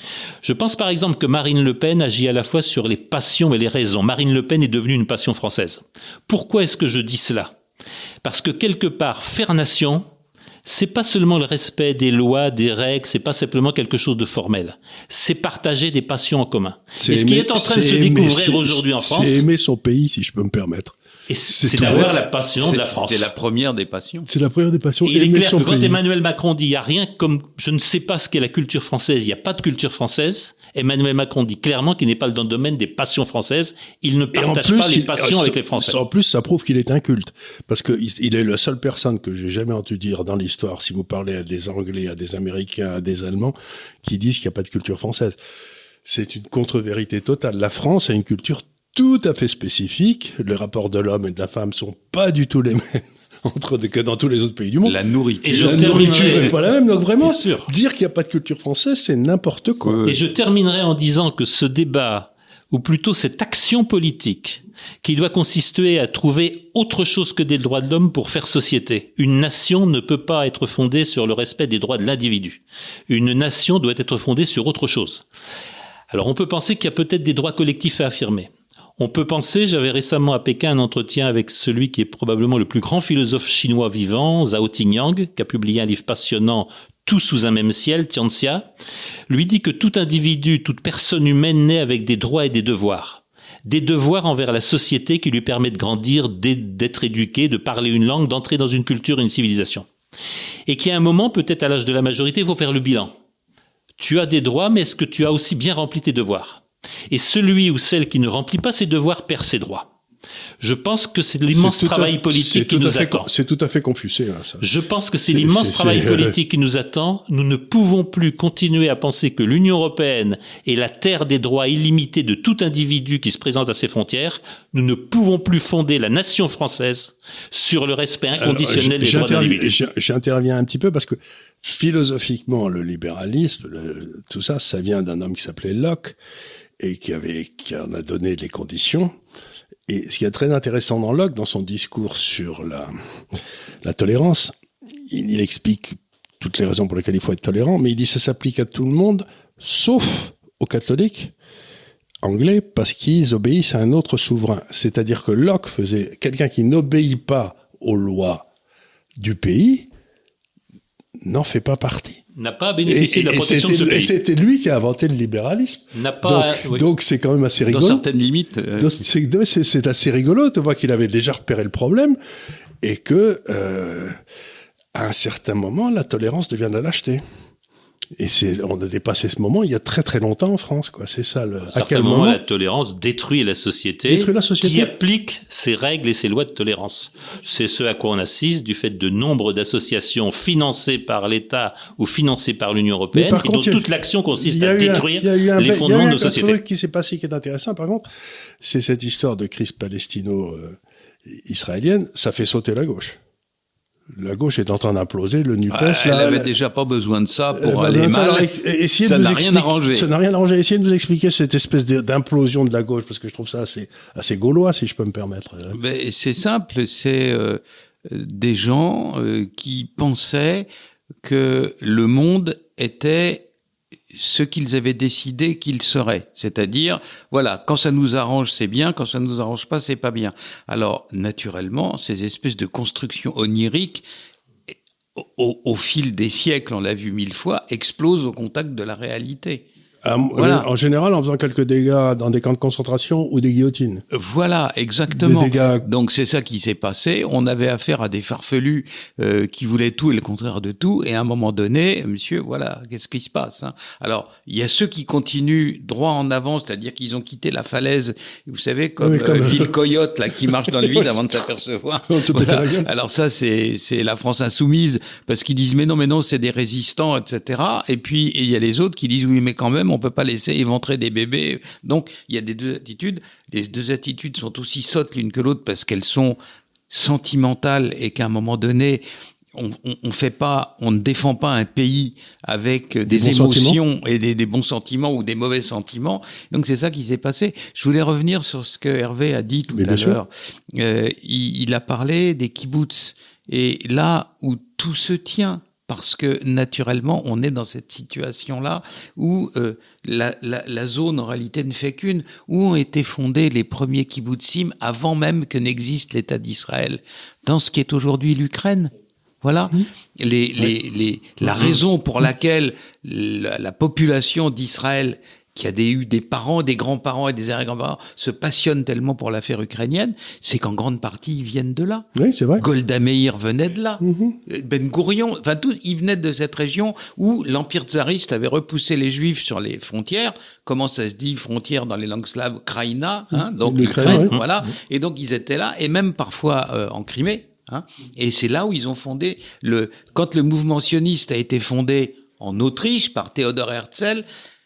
Je pense par exemple que Marine Le Pen agit à la fois sur les passions et les raisons. Marine Le Pen est devenue une passion française. Pourquoi est-ce que je dis cela ? Parce que quelque part, faire nation, c'est pas seulement le respect des lois, des règles, c'est pas simplement quelque chose de formel. C'est partager des passions en commun. C'est et ce aimer, qui est en train de se aimer, découvrir aujourd'hui en France... C'est aimer son pays, si je peux me permettre. Et c'est, c'est d'avoir la passion de la France. C'est la première des passions. C'est la première des passions. Et il est clair que quand pays. Emmanuel Macron dit il n'y a rien comme je ne sais pas ce qu'est la culture française, il n'y a pas de culture française. Emmanuel Macron dit clairement qu'il n'est pas dans le domaine des passions françaises. Il ne partage plus, pas les passions il, avec les Français. En plus, ça prouve qu'il est inculte. Parce que il est la seule personne que j'ai jamais entendu dire dans l'histoire, si vous parlez à des Anglais, à des Américains, à des Allemands, qui disent qu'il n'y a pas de culture française. C'est une contre-vérité totale. La France a une culture tout à fait spécifique. Les rapports de l'homme et de la femme sont pas du tout les mêmes entre que dans tous les autres pays du monde. La nourriture. Et je la terminerai... nourriture n'est pas la même. Donc vraiment, dire qu'il n'y a pas de culture française, c'est n'importe quoi. Et je terminerai en disant que ce débat, ou plutôt cette action politique, qui doit consister à trouver autre chose que des droits de l'homme pour faire société. Une nation ne peut pas être fondée sur le respect des droits de l'individu. Une nation doit être fondée sur autre chose. Alors on peut penser qu'il y a peut-être des droits collectifs à affirmer. On peut penser, j'avais récemment à Pékin un entretien avec celui qui est probablement le plus grand philosophe chinois vivant, Zhao Tingyang, qui a publié un livre passionnant, Tout sous un même ciel, Tianxia, lui dit que tout individu, toute personne humaine naît avec des droits et des devoirs. Des devoirs envers la société qui lui permet de grandir, d'être éduqué, de parler une langue, d'entrer dans une culture et une civilisation. Et qu'à un moment, peut-être à l'âge de la majorité, il faut faire le bilan. Tu as des droits, mais est-ce que tu as aussi bien rempli tes devoirs ? Et celui ou celle qui ne remplit pas ses devoirs perd ses droits. Je pense que c'est l'immense travail à, politique qui nous fait, attend. C'est tout à fait Confucé. Hein, ça. Je pense que c'est, c'est l'immense c'est, travail c'est, politique euh... qui nous attend. Nous ne pouvons plus continuer à penser que l'Union européenne est la terre des droits illimités de tout individu qui se présente à ses frontières. Nous ne pouvons plus fonder la nation française sur le respect inconditionnel Alors, des droits de l'individu. J'interviens un petit peu parce que philosophiquement, le libéralisme, le, tout ça, ça vient d'un homme qui s'appelait Locke et qui avait, qui en a donné les conditions. Et ce qui est très intéressant dans Locke, dans son discours sur la, la tolérance, il, il explique toutes les raisons pour lesquelles il faut être tolérant, mais il dit que ça s'applique à tout le monde, sauf aux catholiques anglais, parce qu'ils obéissent à un autre souverain. C'est-à-dire que Locke faisait, quelqu'un qui n'obéit pas aux lois du pays, n'en fait pas partie. N'a pas bénéficié et, de la protection de ce pays. Et c'était lui qui a inventé le libéralisme. N'a pas, donc, oui. donc c'est quand même assez rigolo. Dans certaines limites. Euh... Donc, c'est, c'est, c'est assez rigolo de voir qu'il avait déjà repéré le problème et que, euh, à un certain moment, la tolérance devient de la lâcheté. Et c'est, on a dépassé ce moment il y a très très longtemps en France, quoi. C'est ça le. À, à quel moment, moment la tolérance détruit la société, détruit la société qui applique ses règles et ses lois de tolérance. C'est ce à quoi on assiste du fait de nombre d'associations financées par l'État ou financées par l'Union européenne, et dont toute l'action consiste à détruire un, les fondements de nos sociétés. Il y a un truc qui s'est passé qui est intéressant, par contre, c'est cette histoire de crise palestino-israélienne. Ça fait sauter la gauche. La gauche est en train d'imploser, le NUPES... Ah, elle là, avait là, déjà pas besoin de ça pour euh, aller bah, mal. Alors, essayez ça de n'a nous rien expliquer, arrangé. Ça n'a rien arrangé. Essayez de nous expliquer cette espèce d'implosion de la gauche, parce que je trouve ça assez, assez gaulois, si je peux me permettre. Ben, c'est simple, c'est euh, des gens euh, qui pensaient que le monde était ce qu'ils avaient décidé qu'il serait. C'est-à-dire, voilà, quand ça nous arrange, c'est bien, quand ça nous arrange pas, c'est pas bien. Alors, naturellement, ces espèces de constructions oniriques, au, au fil des siècles, on l'a vu mille fois, explosent au contact de la réalité. Euh, voilà. En général, en faisant quelques dégâts dans des camps de concentration ou des guillotines. Voilà, exactement. Des dégâts... Donc c'est ça qui s'est passé. On avait affaire à des farfelus euh, qui voulaient tout et le contraire de tout. Et à un moment donné, monsieur, voilà, qu'est-ce qui se passe, hein? Alors, il y a ceux qui continuent droit en avant, c'est-à-dire qu'ils ont quitté la falaise, vous savez, comme, oui, comme... Euh, Ville Coyote, là, qui marche dans le vide avant de s'apercevoir. Voilà. Alors ça, c'est c'est la France insoumise, parce qu'ils disent, mais non, mais non, c'est des résistants, et cetera. Et puis, il y a les autres qui disent, oui, mais quand même, on peut pas laisser éventrer des bébés. Donc, il y a des deux attitudes. Les deux attitudes sont aussi sottes l'une que l'autre parce qu'elles sont sentimentales et qu'à un moment donné, on, on, on fait pas, on ne défend pas un pays avec des, des émotions et des, des bons sentiments ou des mauvais sentiments. Donc, c'est ça qui s'est passé. Je voulais revenir sur ce que Hervé a dit tout Mais à l'heure. Euh, il, il a parlé des kibboutz. Et là où tout se tient, parce que naturellement, on est dans cette situation-là où euh, la, la, la zone en réalité ne fait qu'une, où ont été fondés les premiers kibbutzim avant même que n'existe l'État d'Israël, dans ce qui est aujourd'hui l'Ukraine. Voilà mmh. les, les, les, la raison pour laquelle la, la population d'Israël, qui a des, eu des parents, des grands-parents et des arrière-grands-parents, se passionnent tellement pour l'affaire ukrainienne, c'est qu'en grande partie, ils viennent de là. Oui, c'est vrai. Golda Meir venait de là. Mm-hmm. Ben Gourion, enfin, tous, ils venaient de cette région où l'Empire tsariste avait repoussé les Juifs sur les frontières. Comment ça se dit, frontières dans les langues slaves, Kraïna, hein, donc l'Ukraine, oui. Voilà. Et donc, ils étaient là, et même parfois euh, en Crimée. Hein, et c'est là où ils ont fondé le... Quand le mouvement sioniste a été fondé en Autriche par Theodor Herzl,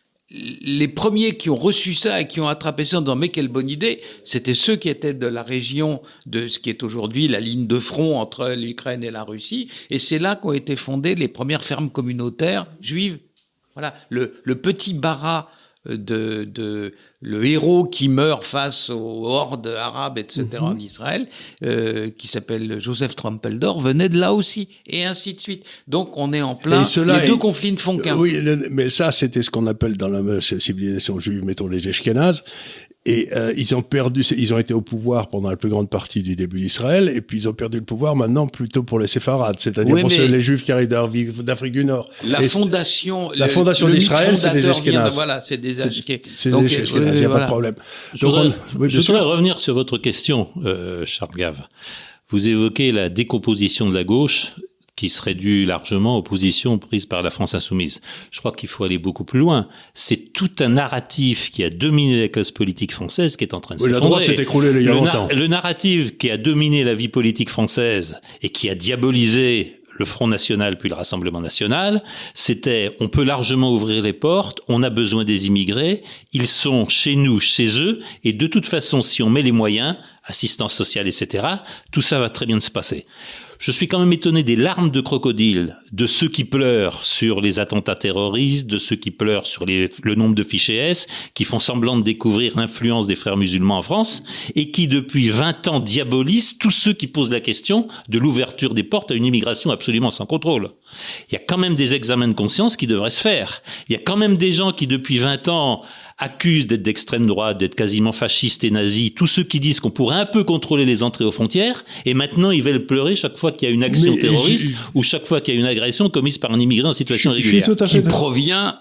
les premiers qui ont reçu ça et qui ont attrapé ça en disant mais quelle bonne idée, c'était ceux qui étaient de la région de ce qui est aujourd'hui la ligne de front entre l'Ukraine et la Russie, et c'est là qu'ont été fondées les premières fermes communautaires juives. Voilà, le, le petit Bara de, de le héros qui meurt face aux hordes arabes, et cetera, mm-hmm. en Israël, euh, qui s'appelle Joseph Trumpeldor, venait de là aussi, et ainsi de suite. Donc, on est en plein, les deux est, conflits ne font qu'un. Oui, le, mais ça, c'était ce qu'on appelle dans la civilisation juive, mettons les Ashkénazes. Et euh, ils ont perdu, ils ont été au pouvoir pendant la plus grande partie du début d'Israël, et puis ils ont perdu le pouvoir maintenant plutôt pour les séfarades, c'est-à-dire oui, pour ceux, les Juifs qui arrivent d'Afrique du Nord. La et fondation, la fondation d'Israël, c'est des Ashkénazes. Voilà, c'est des Ashkénazes. C'est des Ashkénazes, il n'y a voilà. pas de problème. Je Donc voudrais, on, oui, je voudrais revenir sur votre question, euh, Charles Gave. Vous évoquez la décomposition de la gauche, qui serait due largement aux positions prises par la France insoumise. Je crois qu'il faut aller beaucoup plus loin. C'est tout un narratif qui a dominé la classe politique française qui est en train de oui, s'effondrer. La droite s'est écroulée il y a le longtemps. Na- le narratif qui a dominé la vie politique française et qui a diabolisé le Front National puis le Rassemblement National, c'était on peut largement ouvrir les portes, on a besoin des immigrés, ils sont chez nous, chez eux, et de toute façon, si on met les moyens, assistance sociale, et cetera, tout ça va très bien se passer. Je suis quand même étonné des larmes de crocodile de ceux qui pleurent sur les attentats terroristes, de ceux qui pleurent sur les, le nombre de fichiers S, qui font semblant de découvrir l'influence des frères musulmans en France, et qui depuis vingt ans diabolisent tous ceux qui posent la question de l'ouverture des portes à une immigration absolument sans contrôle. Il y a quand même des examens de conscience qui devraient se faire. Il y a quand même des gens qui depuis vingt ans accusent d'être d'extrême droite, d'être quasiment fascistes et nazis, tous ceux qui disent qu'on pourrait un peu contrôler les entrées aux frontières, et maintenant ils veulent pleurer chaque fois qu'il y a une action Mais terroriste je... ou chaque fois qu'il y a une agression commise par un immigré en situation je, régulière. Je qui provient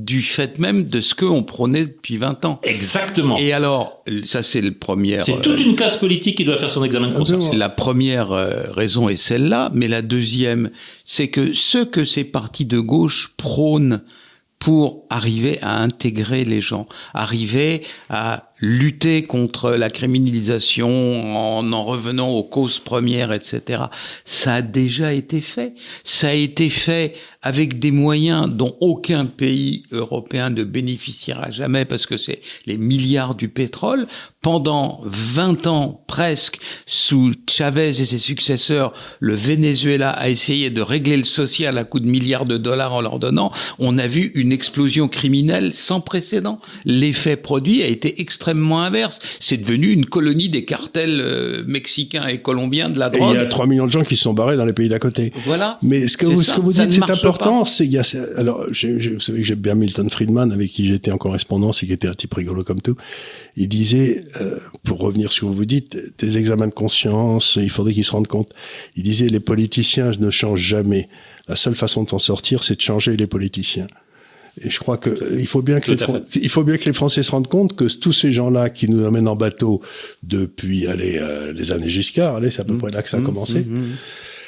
du fait même de ce qu'on prônait depuis vingt ans. Exactement. Et alors, ça c'est le premier... C'est toute une classe politique qui doit faire son examen de conscience. La première raison est celle-là, mais la deuxième, c'est que ce que ces partis de gauche prônent pour arriver à intégrer les gens, arriver à lutter contre la criminalisation en en revenant aux causes premières, et cetera. Ça a déjà été fait. Ça a été fait avec des moyens dont aucun pays européen ne bénéficiera jamais parce que c'est les milliards du pétrole. Pendant vingt ans presque, sous Chavez et ses successeurs, le Venezuela a essayé de régler le social à coups de milliards de dollars en leur donnant. On a vu une explosion criminelle sans précédent. L'effet produit a été extrêmement inverse. C'est devenu une colonie des cartels euh, mexicains et colombiens de la drogue. Et il y a trois millions de gens qui se sont barrés dans les pays d'à côté. Voilà. Mais ce que vous, ce que vous dites, c'est important. C'est, il y a, alors, j'ai, j'ai, vous savez que j'aime bien Milton Friedman, avec qui j'étais en correspondance et qui était un type rigolo comme tout. Il disait, euh, pour revenir sur ce que vous dites, des examens de conscience, il faudrait qu'ils se rendent compte. Il disait, les politiciens ne changent jamais. La seule façon de s'en sortir, c'est de changer les politiciens. Et je crois que euh, il faut bien que les Fran- il faut bien que les Français se rendent compte que tous ces gens-là qui nous emmènent en bateau depuis, allez, euh, les années Giscard, allez, c'est à peu mmh, près là que ça a mmh, commencé. Mmh, mmh.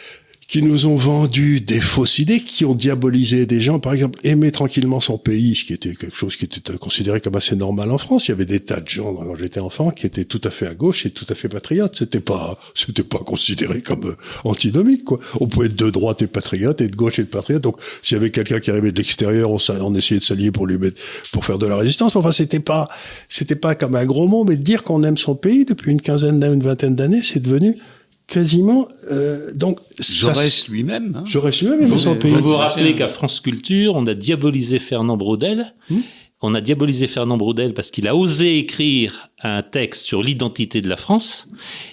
Qui nous ont vendu des fausses idées, qui ont diabolisé des gens. Par exemple, aimer tranquillement son pays, ce qui était quelque chose qui était considéré comme assez normal en France. Il y avait des tas de gens, quand j'étais enfant, qui étaient tout à fait à gauche et tout à fait patriotes. C'était pas, c'était pas considéré comme euh, antinomique, quoi. On pouvait être de droite et patriote, et de gauche et de patriote. Donc, s'il y avait quelqu'un qui arrivait de l'extérieur, on, on essayait de s'allier pour lui mettre, pour faire de la résistance. Mais enfin, c'était pas, c'était pas comme un gros mot, mais dire qu'on aime son pays depuis une quinzaine d'années, une vingtaine d'années, c'est devenu quasiment, euh, donc, Jaurès lui-même, hein. Jaurès lui-même, vous, son pays. Vous vous rappelez qu'à France Culture, on a diabolisé Fernand Braudel. Hmm? On a diabolisé Fernand Braudel parce qu'il a osé écrire un texte sur l'identité de la France,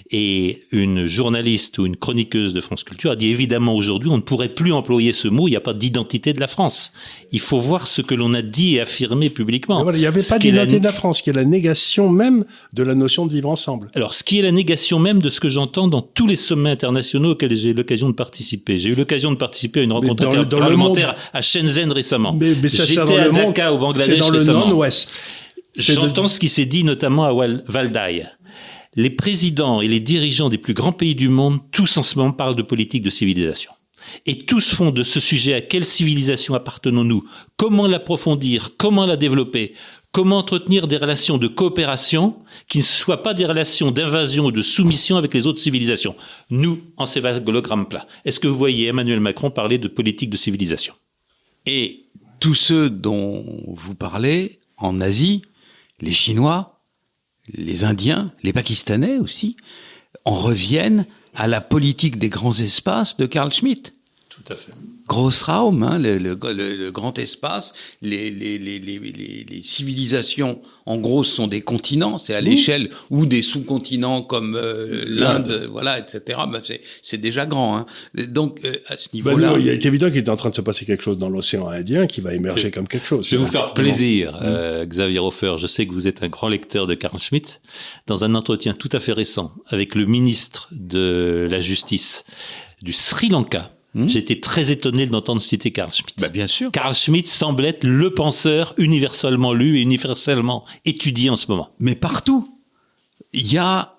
et une journaliste ou une chroniqueuse de France Culture a dit évidemment aujourd'hui on ne pourrait plus employer ce mot, il n'y a pas d'identité de la France. Il faut voir ce que l'on a dit et affirmé publiquement. Voilà, il n'y avait pas d'identité la... de la France, qui est la négation même de la notion de vivre ensemble. Alors, ce qui est la négation même de ce que j'entends dans tous les sommets internationaux auxquels j'ai eu l'occasion de participer. J'ai eu l'occasion de participer à une rencontre dans, parlementaire dans à Shenzhen récemment. Mais, mais ça, J'étais à Dhaka au Bangladesh c'est dans récemment. Le nord-ouest. J'entends de... ce qui s'est dit notamment à Valdai. Les présidents et les dirigeants des plus grands pays du monde, tous en ce moment parlent de politique de civilisation. Et tous font de ce sujet à quelle civilisation appartenons-nous, comment l'approfondir, comment la développer, comment entretenir des relations de coopération qui ne soient pas des relations d'invasion ou de soumission avec les autres civilisations. Nous, en ces hologrammes plats. Est-ce que vous voyez Emmanuel Macron parler de politique de civilisation? Et tous ceux dont vous parlez en Asie, les Chinois, les Indiens, les Pakistanais aussi, en reviennent à la politique des grands espaces de Carl Schmitt. Tout à fait. Großraum, hein, le, le, le, le grand espace, les, les, les, les, les, les civilisations, en gros, sont des continents, c'est à l'échelle, mmh. ou des sous-continents comme euh, l'Inde, voilà, et cetera. Ben, c'est, c'est déjà grand. Hein. Donc, euh, à ce niveau-là... Ben, il est évident qu'il est en train de se passer quelque chose dans l'océan Indien qui va émerger je, comme quelque chose. Je vais vous faire plaisir, mmh. euh, Xavier Hofer. Je sais que vous êtes un grand lecteur de Carl Schmitt. Dans un entretien tout à fait récent avec le ministre de la Justice du Sri Lanka, Mmh. j'ai été très étonné d'entendre citer Carl Schmitt. Bah bien sûr. Carl Schmitt semble être le penseur universellement lu et universellement étudié en ce moment. Mais partout, il y a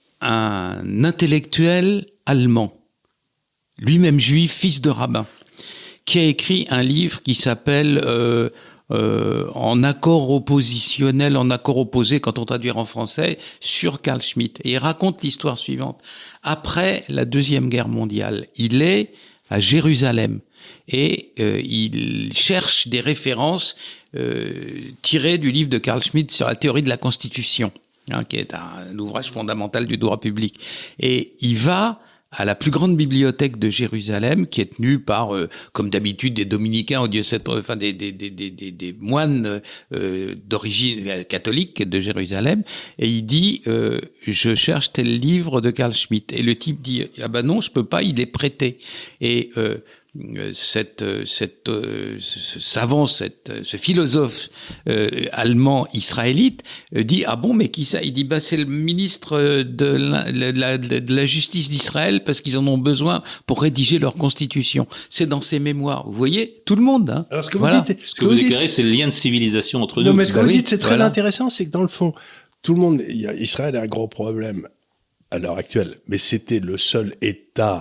un intellectuel allemand, lui-même juif, fils de rabbin, qui a écrit un livre qui s'appelle euh, euh, En accord oppositionnel, en accord opposé, quand on traduit en français, sur Carl Schmitt. Et il raconte l'histoire suivante. Après la Deuxième Guerre mondiale, il est à Jérusalem, et euh, il cherche des références euh, tirées du livre de Carl Schmitt sur la théorie de la Constitution, hein, qui est un, un ouvrage fondamental du droit public. Et il va à la plus grande bibliothèque de Jérusalem, qui est tenue par, euh, comme d'habitude, des dominicains au diocèse, enfin des des des des des, des moines euh, d'origine catholique de Jérusalem, et il dit euh, je cherche tel livre de Carl Schmitt, et le type dit ah ben non, je peux pas, il est prêté. Et euh, cette, cette, euh, ce savant, cette, ce philosophe euh, allemand israélite euh, dit ah bon mais qui ça? Il dit bah c'est le ministre de la, de la, de la justice d'Israël parce qu'ils en ont besoin pour rédiger leur constitution. C'est dans ses mémoires. Vous voyez, tout le monde. Hein. Alors ce que vous voilà. dites, ce que, que vous, vous éclairez, c'est le lien de civilisation entre non, nous. Non mais ce que bah vous oui. dites, c'est très voilà. intéressant, c'est que dans le fond, tout le monde, il y a, Israël a un gros problème à l'heure actuelle, mais c'était le seul État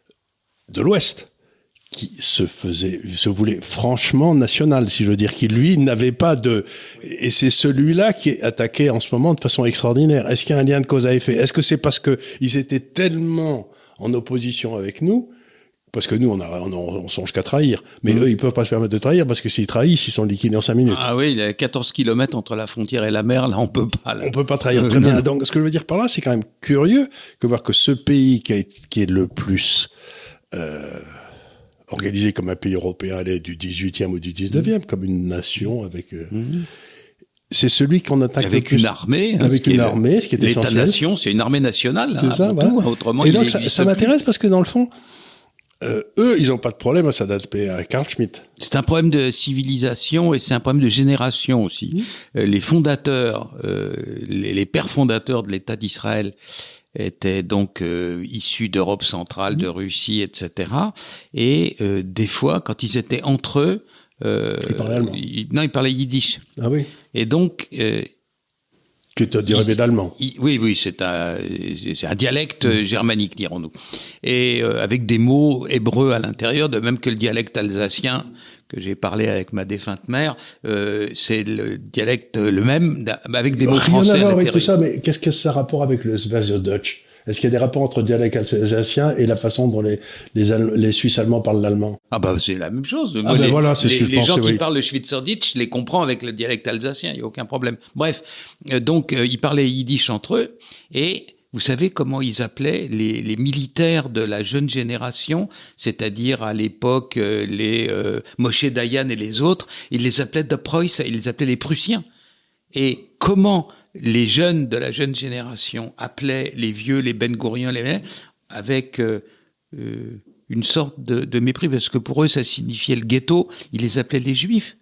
de l'Ouest qui se faisait, se voulait franchement national, si je veux dire, qui lui n'avait pas de, et c'est celui-là qui est attaqué en ce moment de façon extraordinaire. Est-ce qu'il y a un lien de cause à effet? Est-ce que c'est parce que ils étaient tellement en opposition avec nous, parce que nous on a, on, on songe qu'à trahir, mais mmh. eux ils peuvent pas se permettre de trahir parce que s'ils trahissent, ils sont liquidés en cinq minutes. Ah oui, il y a quatorze kilomètres entre la frontière et la mer, là on peut pas. Là. On peut pas trahir euh, très non. bien. Donc ce que je veux dire par là, c'est quand même curieux que voir que ce pays qui, a, qui est le plus euh, organisé comme un pays européen, allait du dix-huitième ou du dix-neuvième, mmh. comme une nation avec... Euh, mmh. C'est celui qu'on attaque avec le plus. Une armée, hein, avec une armée, ce qui est essentiel. L'État-nation, c'est une armée nationale. C'est hein, ça, voilà. tout, autrement, et il donc ça, ça m'intéresse plus. Parce que dans le fond, euh, eux, ils n'ont pas de problème à s'adapter à Carl Schmitt. C'est un problème de civilisation et c'est un problème de génération aussi. Mmh. Euh, les fondateurs, euh, les, les pères fondateurs de l'État d'Israël étaient donc euh, issus d'Europe centrale, mmh. de Russie, et cetera. Et euh, des fois, quand ils étaient entre eux, euh, ils parlaient allemand. Ils, non, ils parlaient yiddish. Ah oui. Et donc, euh, qui est un dérivé d'allemand. Oui, oui, c'est un, c'est un dialecte mmh. germanique, dirons-nous, et euh, avec des mots hébreux à l'intérieur, de même que le dialecte alsacien que j'ai parlé avec ma défunte mère, euh, c'est le dialecte le même, avec des mots Rien français à voir à avec l'intérieur. tout ça, mais qu'est-ce que ça a rapport avec le Schweizerdeutsch? Est-ce qu'il y a des rapports entre le dialecte alsacien et la façon dont les, les, les Suisses allemands parlent l'allemand? Ah bah c'est la même chose. Ah Moi, ben les, voilà, c'est les, ce que je les pensais, gens qui oui. parlent le Schweizerdeutsch, je les comprends avec le dialecte alsacien, il n'y a aucun problème. Bref, euh, donc euh, ils parlaient yiddish entre eux, et vous savez comment ils appelaient les, les militaires de la jeune génération, c'est-à-dire à l'époque euh, les euh, Moshe Dayan et les autres, ils les appelaient de Preuss, ils les appelaient les Prussiens. Et comment les jeunes de la jeune génération appelaient les vieux, les Ben Gourion, les avec euh, euh, une sorte de, de mépris, parce que pour eux, ça signifiait le ghetto, ils les appelaient les Juifs.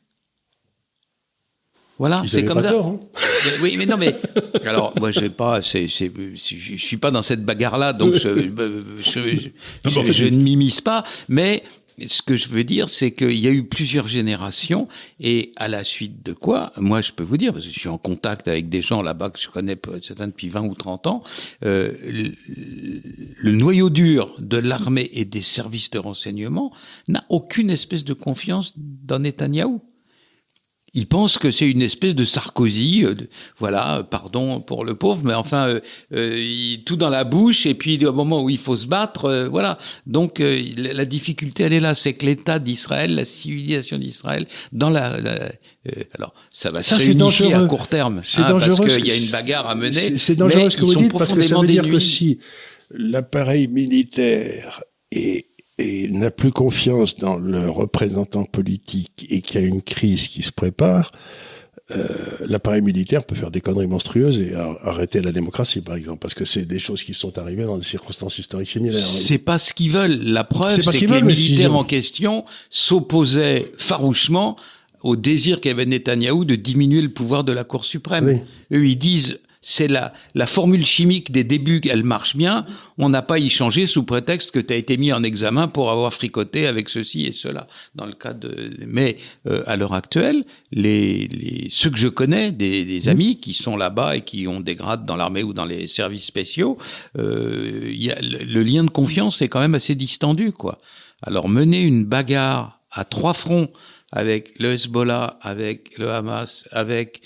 Voilà, ils c'est comme pas ça. Tort, hein. Mais, oui, mais non, mais alors moi, j'ai pas, c'est, c'est, je suis pas dans cette bagarre-là, donc je, je, je, je, je, je ne m'immisce pas, mais ce que je veux dire, c'est qu'il y a eu plusieurs générations et à la suite de quoi, moi je peux vous dire, parce que je suis en contact avec des gens là-bas que je connais certains depuis vingt ou trente ans, euh, le, le noyau dur de l'armée et des services de renseignement n'a aucune espèce de confiance dans Netanyahou. Ils pensent que c'est une espèce de Sarkozy, euh, de, voilà, pardon pour le pauvre, mais enfin, euh, euh, il, tout dans la bouche, et puis au moment où il faut se battre, euh, voilà. Donc euh, la difficulté, elle est là, c'est que l'État d'Israël, la civilisation d'Israël, dans la, la euh, alors ça va ça, se réunifier à court terme, c'est hein, dangereux, parce qu'il y a une bagarre à mener. C'est, c'est dangereux mais ce que vous dites, parce que ça veut dire dénuis. que si l'appareil militaire est et n'a plus confiance dans le représentant politique et qu'il y a une crise qui se prépare, euh, l'appareil militaire peut faire des conneries monstrueuses et arrêter la démocratie, par exemple, parce que c'est des choses qui sont arrivées dans des circonstances historiques similaires. C'est pas ce qu'ils veulent. La preuve, c'est, c'est que veulent, les militaires si ont... en question s'opposaient farouchement au désir qu'avait Netanyahou de diminuer le pouvoir de la Cour suprême. Oui. Eux, ils disent... C'est la, la formule chimique des débuts, elle marche bien. On n'a pas y changé sous prétexte que tu as été mis en examen pour avoir fricoté avec ceci et cela. Dans le cas de, mais euh, à l'heure actuelle, les, les ceux que je connais, des, des amis qui sont là-bas et qui ont des grades dans l'armée ou dans les services spéciaux, euh, y a, le, le lien de confiance est quand même assez distendu, quoi. Alors mener une bagarre à trois fronts avec le Hezbollah, avec le Hamas, avec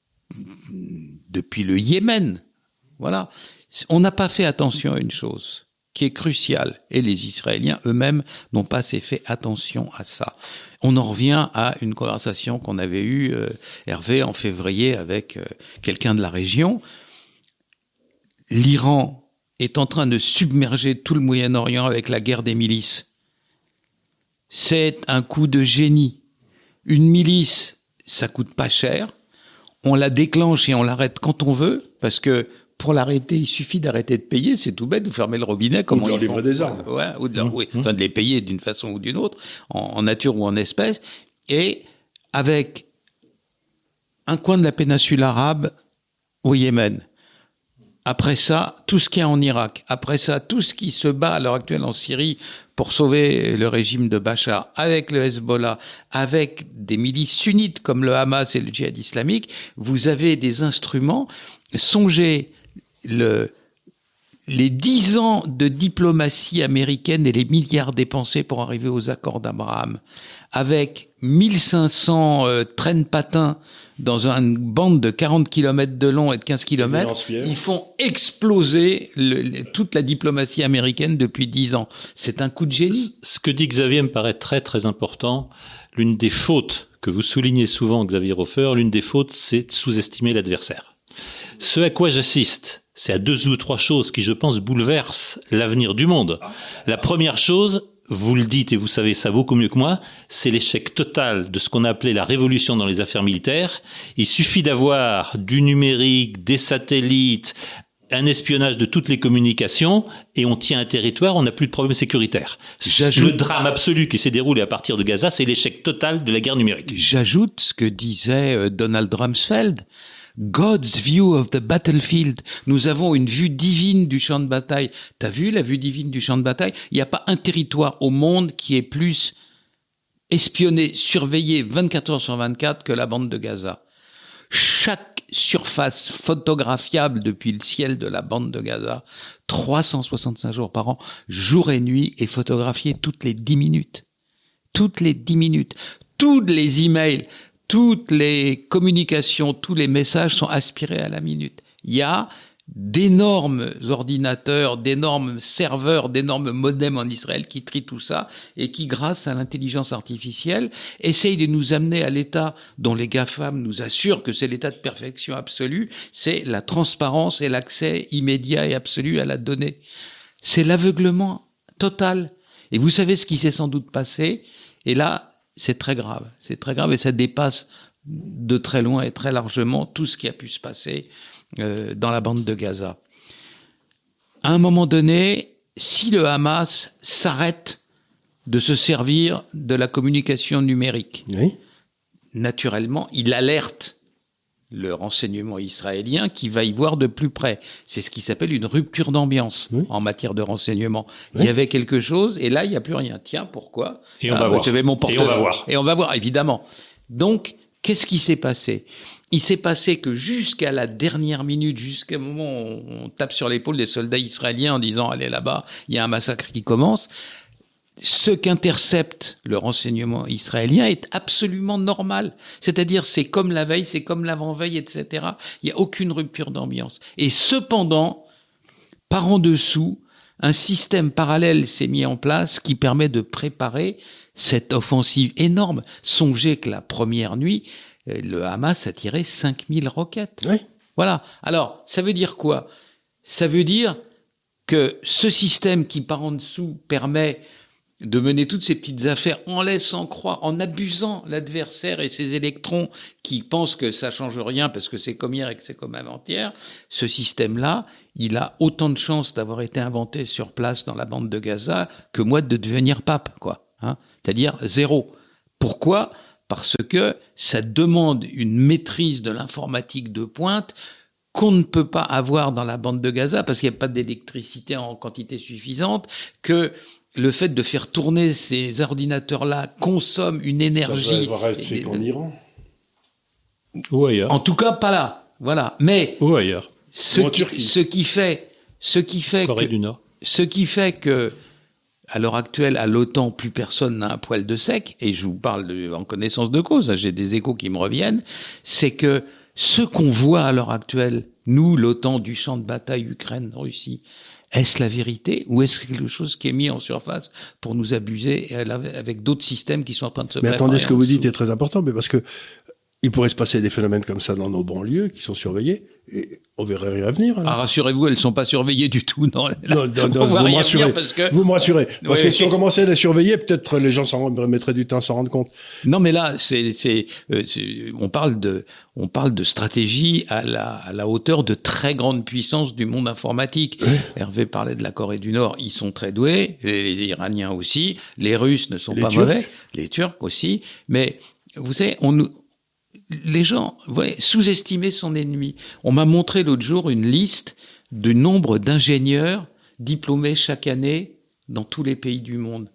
depuis le Yémen, voilà. On n'a pas fait attention à une chose qui est cruciale, et les Israéliens eux-mêmes n'ont pas assez fait attention à ça. On en revient à une conversation qu'on avait eue, euh, Hervé, en février, avec euh, quelqu'un de la région. L'Iran est en train de submerger tout le Moyen-Orient avec la guerre des milices. C'est un coup de génie. Une milice, ça coûte pas cher. On la déclenche et on l'arrête quand on veut, parce que Pour l'arrêter, il suffit d'arrêter de payer, c'est tout bête, vous fermez le robinet, comment ils font. Ou de leur livrer des armes. Ouais, ou de leur, mmh. oui, enfin de les payer d'une façon ou d'une autre, en, en nature ou en espèces, et avec un coin de la péninsule arabe au Yémen. Après ça, tout ce qu'il y a en Irak. Après ça, tout ce qui se bat à l'heure actuelle en Syrie pour sauver le régime de Bachar, avec le Hezbollah, avec des milices sunnites comme le Hamas et le djihad islamique, vous avez des instruments. Songez le, les dix ans de diplomatie américaine et les milliards dépensés pour arriver aux accords d'Abraham, avec mille cinq cents euh, traînes patins dans une bande de quarante kilomètres de long et de quinze kilomètres, ils font exploser le, le, toute la diplomatie américaine depuis dix ans. C'est un coup de génie. Ce que dit Xavier me paraît très très important. L'une des fautes que vous soulignez souvent, Xavier Hofer, l'une des fautes, c'est de sous-estimer l'adversaire. Ce à quoi j'assiste, c'est à deux ou trois choses qui, je pense, bouleversent l'avenir du monde. La première chose, vous le dites et vous savez ça beaucoup mieux que moi, c'est l'échec total de ce qu'on a appelé la révolution dans les affaires militaires. Il suffit d'avoir du numérique, des satellites, un espionnage de toutes les communications et on tient un territoire, on n'a plus de problème sécuritaire. J'ajoute, le drame absolu qui s'est déroulé à partir de Gaza, c'est l'échec total de la guerre numérique. J'ajoute ce que disait Donald Rumsfeld. God's view of the battlefield. Nous avons une vue divine du champ de bataille. T'as vu la vue divine du champ de bataille? Il n'y a pas un territoire au monde qui est plus espionné, surveillé vingt-quatre heures sur vingt-quatre que la bande de Gaza. Chaque surface photographiable depuis le ciel de la bande de Gaza, trois cent soixante-cinq jours par an, jour et nuit, est photographiée toutes les dix minutes. Toutes les dix minutes. Tous les emails, toutes les communications, tous les messages sont aspirés à la minute. Il y a d'énormes ordinateurs, d'énormes serveurs, d'énormes modems en Israël qui trient tout ça et qui, grâce à l'intelligence artificielle, essayent de nous amener à l'état dont les GAFAM nous assurent que c'est l'état de perfection absolue, c'est la transparence et l'accès immédiat et absolu à la donnée. C'est l'aveuglement total. Et vous savez ce qui s'est sans doute passé, et là, c'est très grave, c'est très grave et ça dépasse de très loin et très largement tout ce qui a pu se passer euh, dans la bande de Gaza. À un moment donné, si le Hamas s'arrête de se servir de la communication numérique, oui. naturellement, il alerte le renseignement israélien qui va y voir de plus près. C'est ce qui s'appelle une rupture d'ambiance oui. en matière de renseignement. Oui. Il y avait quelque chose et là, il n'y a plus rien. Tiens, pourquoi? Et on ah, va voir. J'avais mon portefeuille. Et on va voir. Et on va voir, évidemment. Donc, qu'est-ce qui s'est passé? Il s'est passé que jusqu'à la dernière minute, jusqu'à un moment où on tape sur l'épaule des soldats israéliens en disant « Allez là-bas, il y a un massacre qui commence », ce qu'intercepte le renseignement israélien est absolument normal. C'est-à-dire, c'est comme la veille, c'est comme l'avant-veille, et cetera. Il n'y a aucune rupture d'ambiance. Et cependant, par en dessous, un système parallèle s'est mis en place qui permet de préparer cette offensive énorme. Songez que la première nuit, le Hamas a tiré cinq mille roquettes. Oui. Voilà. Alors, ça veut dire quoi? Ça veut dire que ce système qui, par en dessous, permet de mener toutes ces petites affaires en laissant croire, en abusant l'adversaire et ses électrons qui pensent que ça change rien parce que c'est comme hier et que c'est comme avant-hier, ce système-là, il a autant de chances d'avoir été inventé sur place dans la bande de Gaza que moi de devenir pape, quoi. Hein, c'est-à-dire zéro. Pourquoi? Parce que ça demande une maîtrise de l'informatique de pointe qu'on ne peut pas avoir dans la bande de Gaza parce qu'il n'y a pas d'électricité en quantité suffisante, que le fait de faire tourner ces ordinateurs-là consomme une énergie. Ça doit avoir été fait qu'en Iran. Ou ailleurs. En tout cas, pas là. Voilà. Mais. Ou ailleurs. Ce, Ou qui, ce qui fait, ce qui fait Corée que, du Nord. ce qui fait que, à l'heure actuelle, à l'OTAN, plus personne n'a un poil de sec, et je vous parle de, en connaissance de cause, j'ai des échos qui me reviennent, c'est que ce qu'on voit à l'heure actuelle, nous, l'OTAN, du champ de bataille Ukraine, Russie, est-ce la vérité ou est-ce quelque chose qui est mis en surface pour nous abuser avec d'autres systèmes qui sont en train de se Mais préparer? attendez, ce que vous dites est très important, mais parce que il pourrait se passer des phénomènes comme ça dans nos banlieues qui sont surveillés et on verrait rien venir. Hein. Ah, rassurez-vous, elles sont pas surveillées du tout. Non, là, non, non, non vous, me rassurez, parce que... vous me rassurez. Parce oui, que si on commençait à les surveiller, peut-être les gens s'en mettraient du temps à s'en rendre compte. Non, mais là, c'est, c'est, euh, c'est, on parle de, on parle de stratégie à la, à la hauteur de très grandes puissances du monde informatique. Oui. Hervé parlait de la Corée du Nord, ils sont très doués, les, les Iraniens aussi, les Russes ne sont les pas Turcs. mauvais, les Turcs aussi, mais vous savez, on nous, les gens, vous voyez, sous-estimer son ennemi. On m'a montré l'autre jour une liste du nombre d'ingénieurs diplômés chaque année dans tous les pays du monde.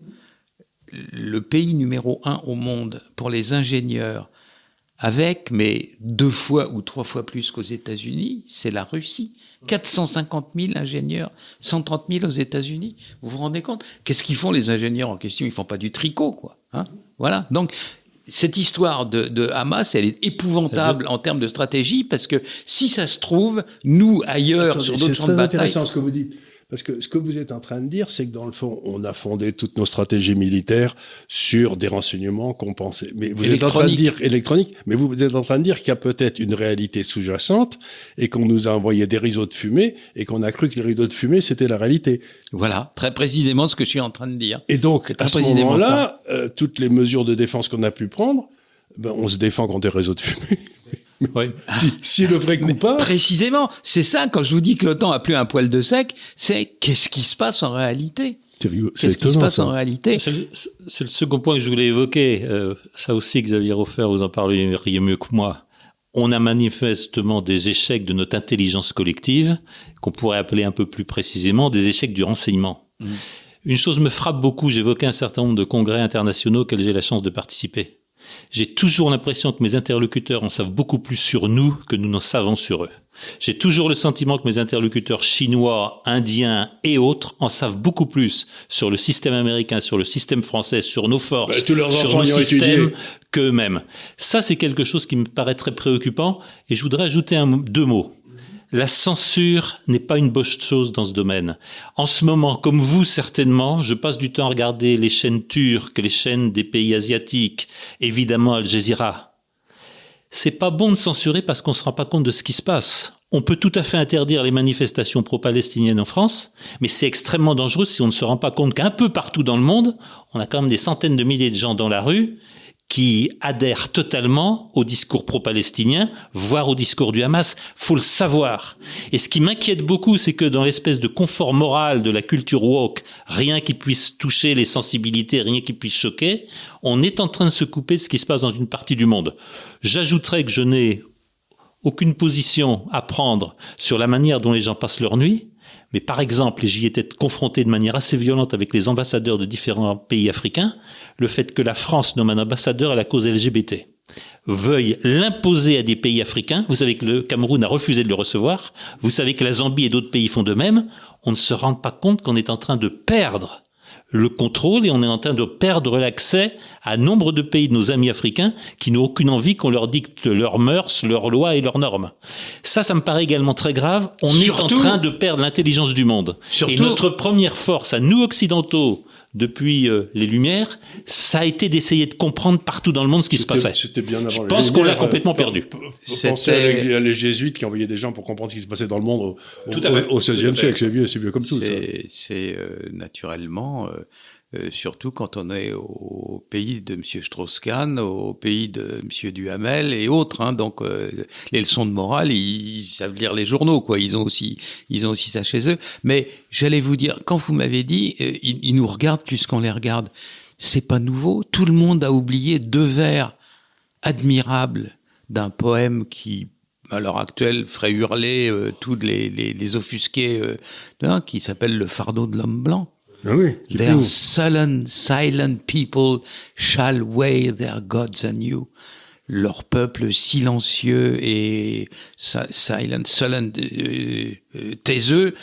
Le pays numéro un au monde pour les ingénieurs, avec, mais deux fois ou trois fois plus qu'aux États-Unis, c'est la Russie. quatre cent cinquante mille ingénieurs, cent trente mille aux États-Unis. Vous vous rendez compte? Qu'est-ce qu'ils font, les ingénieurs en question? Ils font pas du tricot, quoi. Hein? Voilà. Donc, cette histoire de, de Hamas, elle est épouvantable en termes de stratégie, parce que si ça se trouve, nous, ailleurs, Attendez, sur d'autres champs de bataille... bataille... C'est très intéressant ce que vous dites. Parce que ce que vous êtes en train de dire, c'est que dans le fond, on a fondé toutes nos stratégies militaires sur des renseignements qu'on pensait. Mais vous êtes en train de dire électronique, mais vous, vous êtes en train de dire qu'il y a peut-être une réalité sous-jacente et qu'on nous a envoyé des rideaux de fumée et qu'on a cru que les rideaux de fumée c'était la réalité. Voilà, très précisément ce que je suis en train de dire. Et donc à ce moment-là, euh, toutes les mesures de défense qu'on a pu prendre, ben on se défend contre des réseaux de fumée. Oui. Si, si le vrai coupable... Précisément, c'est ça, quand je vous dis que l'OTAN a plus un poil de sec, c'est qu'est-ce qui se passe en réalité? Sérieux, qu'est-ce qui se passe ça. en réalité? C'est le, c'est le second point que je voulais évoquer. Euh, ça aussi, Xavier Hofer, vous en parleriez mieux que moi. On a manifestement des échecs de notre intelligence collective, qu'on pourrait appeler un peu plus précisément des échecs du renseignement. Mmh. Une chose me frappe beaucoup, j'évoquais un certain nombre de congrès internationaux auxquels j'ai la chance de participer. J'ai toujours l'impression que mes interlocuteurs en savent beaucoup plus sur nous que nous n'en savons sur eux. J'ai toujours le sentiment que mes interlocuteurs chinois, indiens et autres en savent beaucoup plus sur le système américain, sur le système français, sur nos forces, bah, sur nos systèmes qu'eux-mêmes. Ça, c'est quelque chose qui me paraît très préoccupant et je voudrais ajouter un, deux mots. La censure n'est pas une bonne chose dans ce domaine. En ce moment, comme vous certainement, je passe du temps à regarder les chaînes turques, les chaînes des pays asiatiques, évidemment Al Jazeera. C'est pas bon de censurer parce qu'on se rend pas compte de ce qui se passe. On peut tout à fait interdire les manifestations pro-palestiniennes en France, mais c'est extrêmement dangereux si on ne se rend pas compte qu'un peu partout dans le monde, on a quand même des centaines de milliers de gens dans la rue qui adhèrent totalement au discours pro-palestinien, voire au discours du Hamas. Faut le savoir. Et ce qui m'inquiète beaucoup, c'est que dans l'espèce de confort moral de la culture woke, rien qui puisse toucher les sensibilités, rien qui puisse choquer, on est en train de se couper de ce qui se passe dans une partie du monde. J'ajouterais que je n'ai aucune position à prendre sur la manière dont les gens passent leur nuit. Mais par exemple, et j'y étais confronté de manière assez violente avec les ambassadeurs de différents pays africains, le fait que la France nomme un ambassadeur à la cause L G B T veuille l'imposer à des pays africains. Vous savez que le Cameroun a refusé de le recevoir. Vous savez que la Zambie et d'autres pays font de même. On ne se rend pas compte qu'on est en train de perdre le contrôle et on est en train de perdre l'accès à nombre de pays de nos amis africains qui n'ont aucune envie qu'on leur dicte leurs mœurs, leurs lois et leurs normes. Ça, ça me paraît également très grave. On surtout, est en train de perdre l'intelligence du monde. Surtout, et notre première force à nous occidentaux depuis euh, les Lumières, ça a été d'essayer de comprendre partout dans le monde ce qui se passait. C'était bien avant Je pense qu'on l'a complètement euh, perdu. Vous pensez à les jésuites qui envoyaient des gens pour comprendre ce qui se passait dans le monde au, tout au, à fait. au seizième siècle. C'est vieux, c'est vieux comme tout. C'est, c'est euh, naturellement... Euh, Euh, surtout quand on est au pays de Monsieur Strauss-Kahn, au pays de Monsieur Duhamel et autres, hein, donc euh, les leçons de morale, ils, ils savent lire les journaux, quoi. Ils ont aussi, ils ont aussi ça chez eux. Mais j'allais vous dire, quand vous m'avez dit, euh, ils, ils nous regardent plus qu'on les regarde, c'est pas nouveau. Tout le monde a oublié deux vers admirables d'un poème qui, à l'heure actuelle, ferait hurler euh, tous les, les, les offusqués, euh, hein, qui s'appelle Le fardeau de l'homme blanc. Ah oui, their sullen, silent people shall weigh their gods on you. Leur peuple silencieux et silent, sullen, euh, euh, taiseux,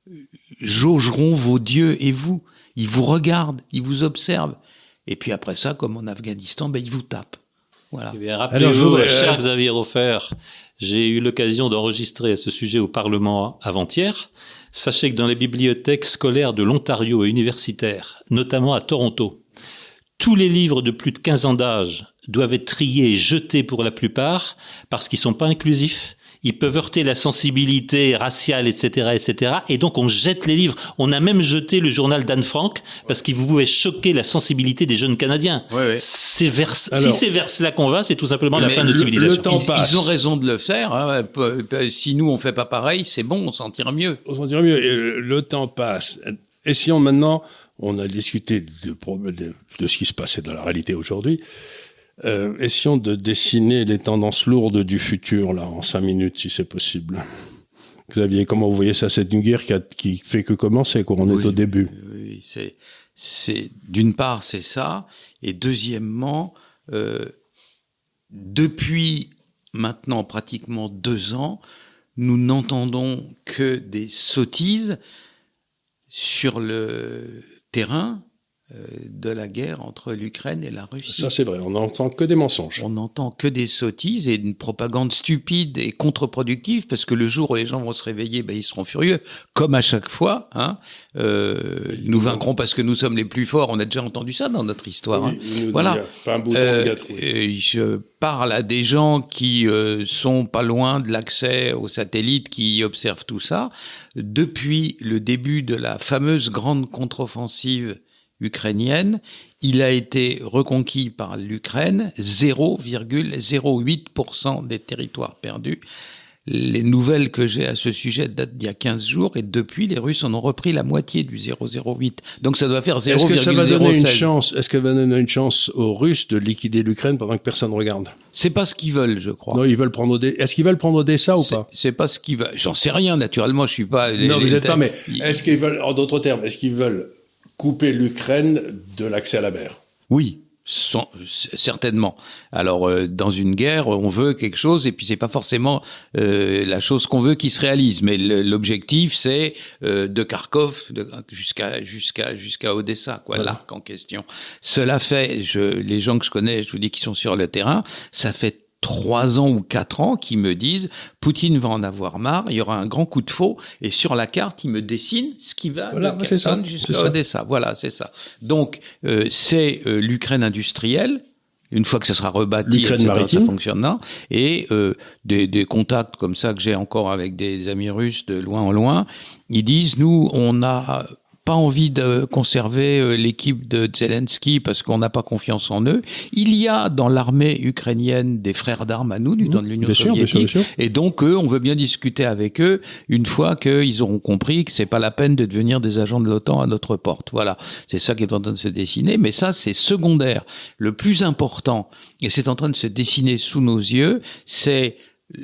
jaugeront vos dieux et vous. Ils vous regardent, ils vous observent. Et puis après ça, comme en Afghanistan, ben ils vous tapent. Voilà. Eh bien, rappelez-vous, euh, cher Xavier Hofer, j'ai eu l'occasion d'enregistrer à ce sujet au Parlement avant-hier. Sachez que dans les bibliothèques scolaires de l'Ontario et universitaires, notamment à Toronto, tous les livres de plus de quinze ans d'âge doivent être triés et jetés pour la plupart parce qu'ils sont pas inclusifs. Ils peuvent heurter la sensibilité raciale, et cetera, et cetera. Et donc, on jette les livres. On a même jeté le journal d'Anne Frank parce qu'il pouvait choquer la sensibilité des jeunes Canadiens. Ouais, ouais. C'est vers, Alors, si c'est vers cela qu'on va, c'est tout simplement la fin de le, civilisation. Le temps ils, passe. Ils ont raison de le faire. Hein. Si nous, on fait pas pareil, c'est bon, on s'en tire mieux. On s'en tire mieux. Et le temps passe. Essayons maintenant, on a discuté de, de, de ce qui se passait dans la réalité aujourd'hui. Euh, essayons de dessiner les tendances lourdes du futur, là, en cinq minutes, si c'est possible. Xavier, comment vous voyez ça? C'est une guerre qui, a, qui fait que commencer, quoi. On oui, est au début. Oui, c'est, c'est, d'une part, c'est ça. Et deuxièmement, euh, depuis maintenant pratiquement deux ans, nous n'entendons que des sottises sur le terrain de la guerre entre l'Ukraine et la Russie. Ça, c'est vrai. On n'entend que des mensonges. On n'entend que des sottises et une propagande stupide et contre-productive, parce que le jour où les gens vont se réveiller, ben, ils seront furieux, comme à chaque fois. Hein. Euh, nous vaincrons parce que nous sommes les plus forts. On a déjà entendu ça dans notre histoire. Oui, hein. Voilà. Pas un bouton euh, de gâteau. Je parle à des gens qui euh, sont pas loin de l'accès aux satellites, qui observent tout ça. Depuis le début de la fameuse grande contre-offensive ukrainienne, il a été reconquis par l'Ukraine, zéro virgule zéro huit pour cent des territoires perdus. Les nouvelles que j'ai à ce sujet datent d'il y a quinze jours, et depuis, les Russes en ont repris la moitié du zéro virgule zéro huit. Donc ça doit faire zéro virgule zéro seize. Est-ce que ça va donner une chance, est-ce que ça va donner une chance aux Russes de liquider l'Ukraine pendant que personne ne regarde? C'est pas ce qu'ils veulent, je crois. Non, ils veulent prendre Odessa. Est-ce qu'ils veulent prendre Odessa ou pas? C'est pas ce qu'ils veulent. J'en sais rien, naturellement, je suis pas... Non, les, vous êtes pas, mais est-ce qu'ils veulent, en d'autres termes, est-ce qu'ils veulent couper l'Ukraine de l'accès à la mer? Oui, sans, certainement. Alors, euh, dans une guerre, on veut quelque chose, et puis c'est pas forcément euh, la chose qu'on veut qui se réalise. Mais le, l'objectif, c'est euh, de Kharkov de, jusqu'à jusqu'à jusqu'à Odessa, quoi, voilà. L'arc en question. Cela fait, je, les gens que je connais, je vous dis, qui sont sur le terrain, ça fait trois ans ou quatre ans qui me disent Poutine va en avoir marre, il y aura un grand coup de faux, et sur la carte, il me dessine ce qui va voilà, de Kherson jusqu'à Odessa. Voilà, c'est ça. Donc, euh, c'est euh, l'Ukraine industrielle, une fois que ça sera rebâti, et cetera, ça fonctionnera, et euh, des, des contacts comme ça que j'ai encore avec des amis russes de loin en loin, ils disent, nous, on a pas envie de conserver l'équipe de Zelensky parce qu'on n'a pas confiance en eux. Il y a dans l'armée ukrainienne des frères d'armes à nous, du temps de l'Union soviétique, sûr, bien sûr, bien sûr. Et donc eux, on veut bien discuter avec eux une fois qu'ils auront compris que c'est pas la peine de devenir des agents de l'OTAN à notre porte. Voilà, c'est ça qui est en train de se dessiner, mais ça c'est secondaire. Le plus important, et c'est en train de se dessiner sous nos yeux, c'est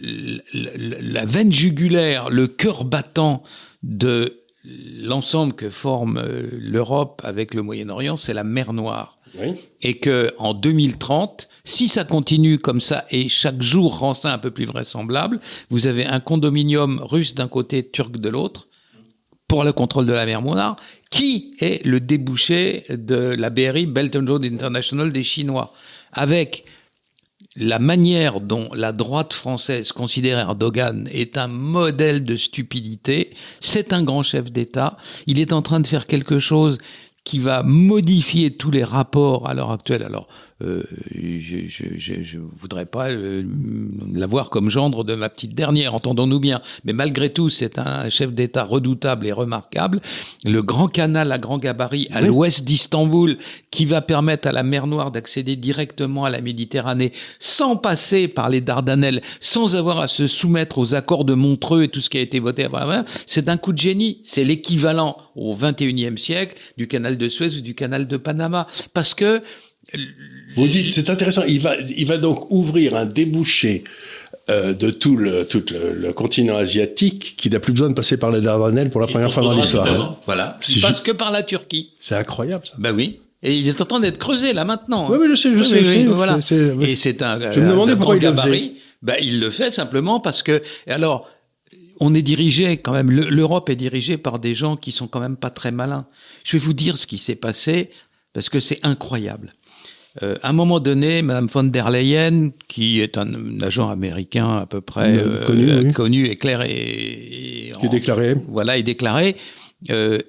la veine jugulaire, le cœur battant de l'ensemble que forme l'Europe avec le Moyen-Orient, c'est la mer Noire. Oui. Et que en deux mille trente, si ça continue comme ça et chaque jour rend ça un peu plus vraisemblable, vous avez un condominium russe d'un côté, turc de l'autre, pour le contrôle de la mer Noire, qui est le débouché de la B R I, Belt and Road International des Chinois, avec la manière dont la droite française considère Erdogan est un modèle de stupidité. C'est un grand chef d'État. Il est en train de faire quelque chose qui va modifier tous les rapports à l'heure actuelle. Alors, euh, je, je, je, je voudrais pas euh, l'avoir comme gendre de ma petite dernière, entendons-nous bien. Mais malgré tout, c'est un chef d'État redoutable et remarquable. Le grand canal à grand gabarit à oui. l'ouest d'Istanbul, qui va permettre à la mer Noire d'accéder directement à la Méditerranée, sans passer par les Dardanelles, sans avoir à se soumettre aux accords de Montreux et tout ce qui a été voté avant la main, c'est un coup de génie. C'est l'équivalent au vingt et unième siècle du canal de Suez ou du canal de Panama. Parce que vous dites, c'est intéressant, il va, il va donc ouvrir un débouché euh, de tout le, tout le, le continent asiatique qui n'a plus besoin de passer par les Dardanelles pour la et première fois dans l'histoire. Voilà, il passe que par la Turquie. C'est incroyable ça. Ben oui. Et il est en train d'être creusé là maintenant. Oui, oui, je sais, je oui, sais. Oui, je sais, voilà. C'est, c'est, et c'est un, je me demandais pourquoi il le faisait. Ben il le fait simplement parce que alors. On est dirigé quand même, l'Europe est dirigée par des gens qui sont quand même pas très malins. Je vais vous dire ce qui s'est passé, parce que c'est incroyable. Euh, à un moment donné, Madame von der Leyen, qui est un, un agent américain à peu près euh, connu, euh, oui. connu, et clair et, et qui est déclaré, voilà, est déclaré, euh,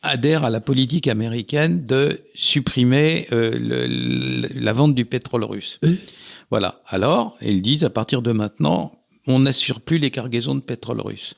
adhèrent à la politique américaine de supprimer euh, le, le, la vente du pétrole russe. Oui. Voilà. Alors, ils disent, à partir de maintenant, on n'assure plus les cargaisons de pétrole russe.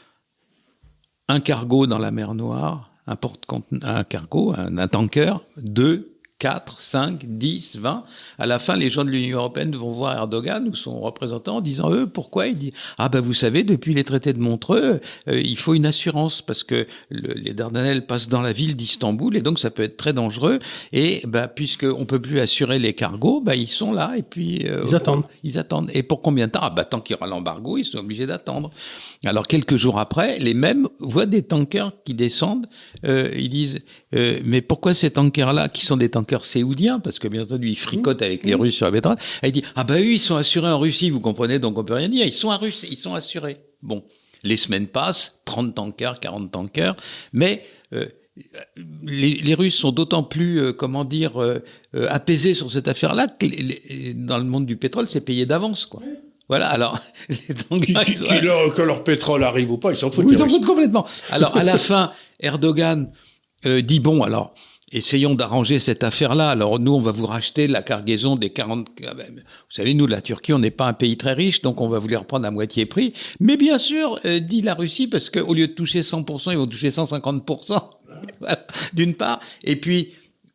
Un cargo dans la mer Noire, un porte-conteneur, un cargo, un, un tanker, deux, quatre, cinq, dix, vingt. À la fin, les gens de l'Union européenne vont voir Erdogan ou son représentant en disant, eux, pourquoi? Il dit, ah ben vous savez, depuis les traités de Montreux, euh, il faut une assurance parce que le, les Dardanelles passent dans la ville d'Istanbul et donc ça peut être très dangereux. Et ben puisqu'on peut plus assurer les cargos, ben ils sont là et puis euh, ils attendent. Ils attendent. Et pour combien de temps? Ah ben tant qu'il y aura l'embargo, ils sont obligés d'attendre. Alors quelques jours après, les mêmes voient des tankers qui descendent. Euh, ils disent, euh, mais pourquoi ces tankers-là, qui sont des tankers séoudiens, parce que bien entendu ils fricotent avec les Russes sur la pétrole. Elle dit, ah bah eux ils sont assurés en Russie, vous comprenez, donc on peut rien dire. Ils sont à Russie, ils sont assurés. Bon, les semaines passent, trente tankers, quarante tankers, mais euh, les, les Russes sont d'autant plus, euh, comment dire, euh, euh, apaisés sur cette affaire-là que les, les, dans le monde du pétrole, c'est payé d'avance, quoi. Voilà, alors... donc, qui, qui, qui leur, que leur pétrole arrive ou pas, ils s'en foutent. Oui, ils s'en foutent complètement. Alors, à la fin, Erdogan euh, dit, bon, alors, essayons d'arranger cette affaire-là. Alors, nous, on va vous racheter la cargaison des quarante... Vous savez, nous, la Turquie, on n'est pas un pays très riche, donc on va vous les reprendre à moitié prix. Mais bien sûr, euh, dit la Russie, parce qu'au lieu de toucher cent pour cent, ils vont toucher cent cinquante pour cent, voilà, d'une part. Et puis,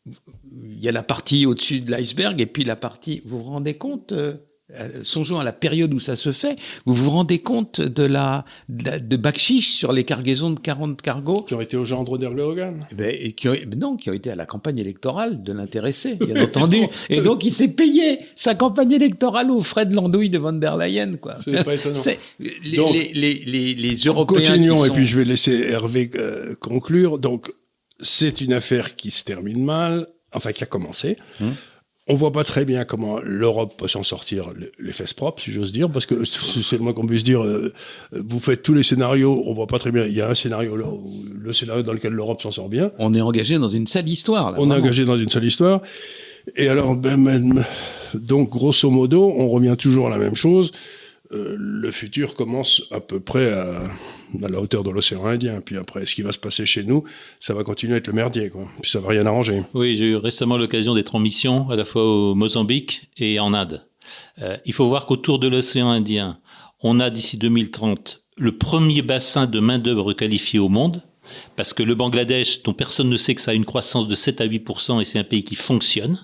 il y a la partie au-dessus de l'iceberg, et puis la partie... Vous vous rendez compte euh, songeons à la période où ça se fait. Vous vous rendez compte de la de, la, de bakchich sur les cargaisons de quarante cargos qui ont été au gendre d'Erdogan. Ben, et qui ont, non, qui ont été à la campagne électorale de l'intéressé, bien entendu. Et donc il s'est payé sa campagne électorale aux frais de l'andouille de von der Leyen, quoi. C'est pas étonnant. C'est, les, donc, les, les, les, les Européens. Continuons qui sont... et puis je vais laisser Hervé euh, conclure. Donc c'est une affaire qui se termine mal, enfin qui a commencé. Hum. On voit pas très bien comment l'Europe peut s'en sortir les fesses propres, si j'ose dire, parce que c'est le moins qu'on puisse dire. Euh, vous faites tous les scénarios, on voit pas très bien. Il y a un scénario là, le scénario dans lequel l'Europe s'en sort bien. On est engagé dans une sale histoire. Là, on vraiment. est engagé dans une sale histoire. Et alors, ben, ben, donc grosso modo, on revient toujours à la même chose. Euh, le futur commence à peu près à, à la hauteur de l'océan Indien. Puis après, ce qui va se passer chez nous, ça va continuer à être le merdier, quoi. Puis ça va rien arranger. Oui, j'ai eu récemment l'occasion d'être en mission, à la fois au Mozambique et en Inde. Euh, il faut voir qu'autour de l'océan Indien, on a d'ici deux mille trente le premier bassin de main-d'œuvre qualifié au monde. Parce que le Bangladesh, dont personne ne sait que ça a une croissance de sept à huit pour cent et c'est un pays qui fonctionne.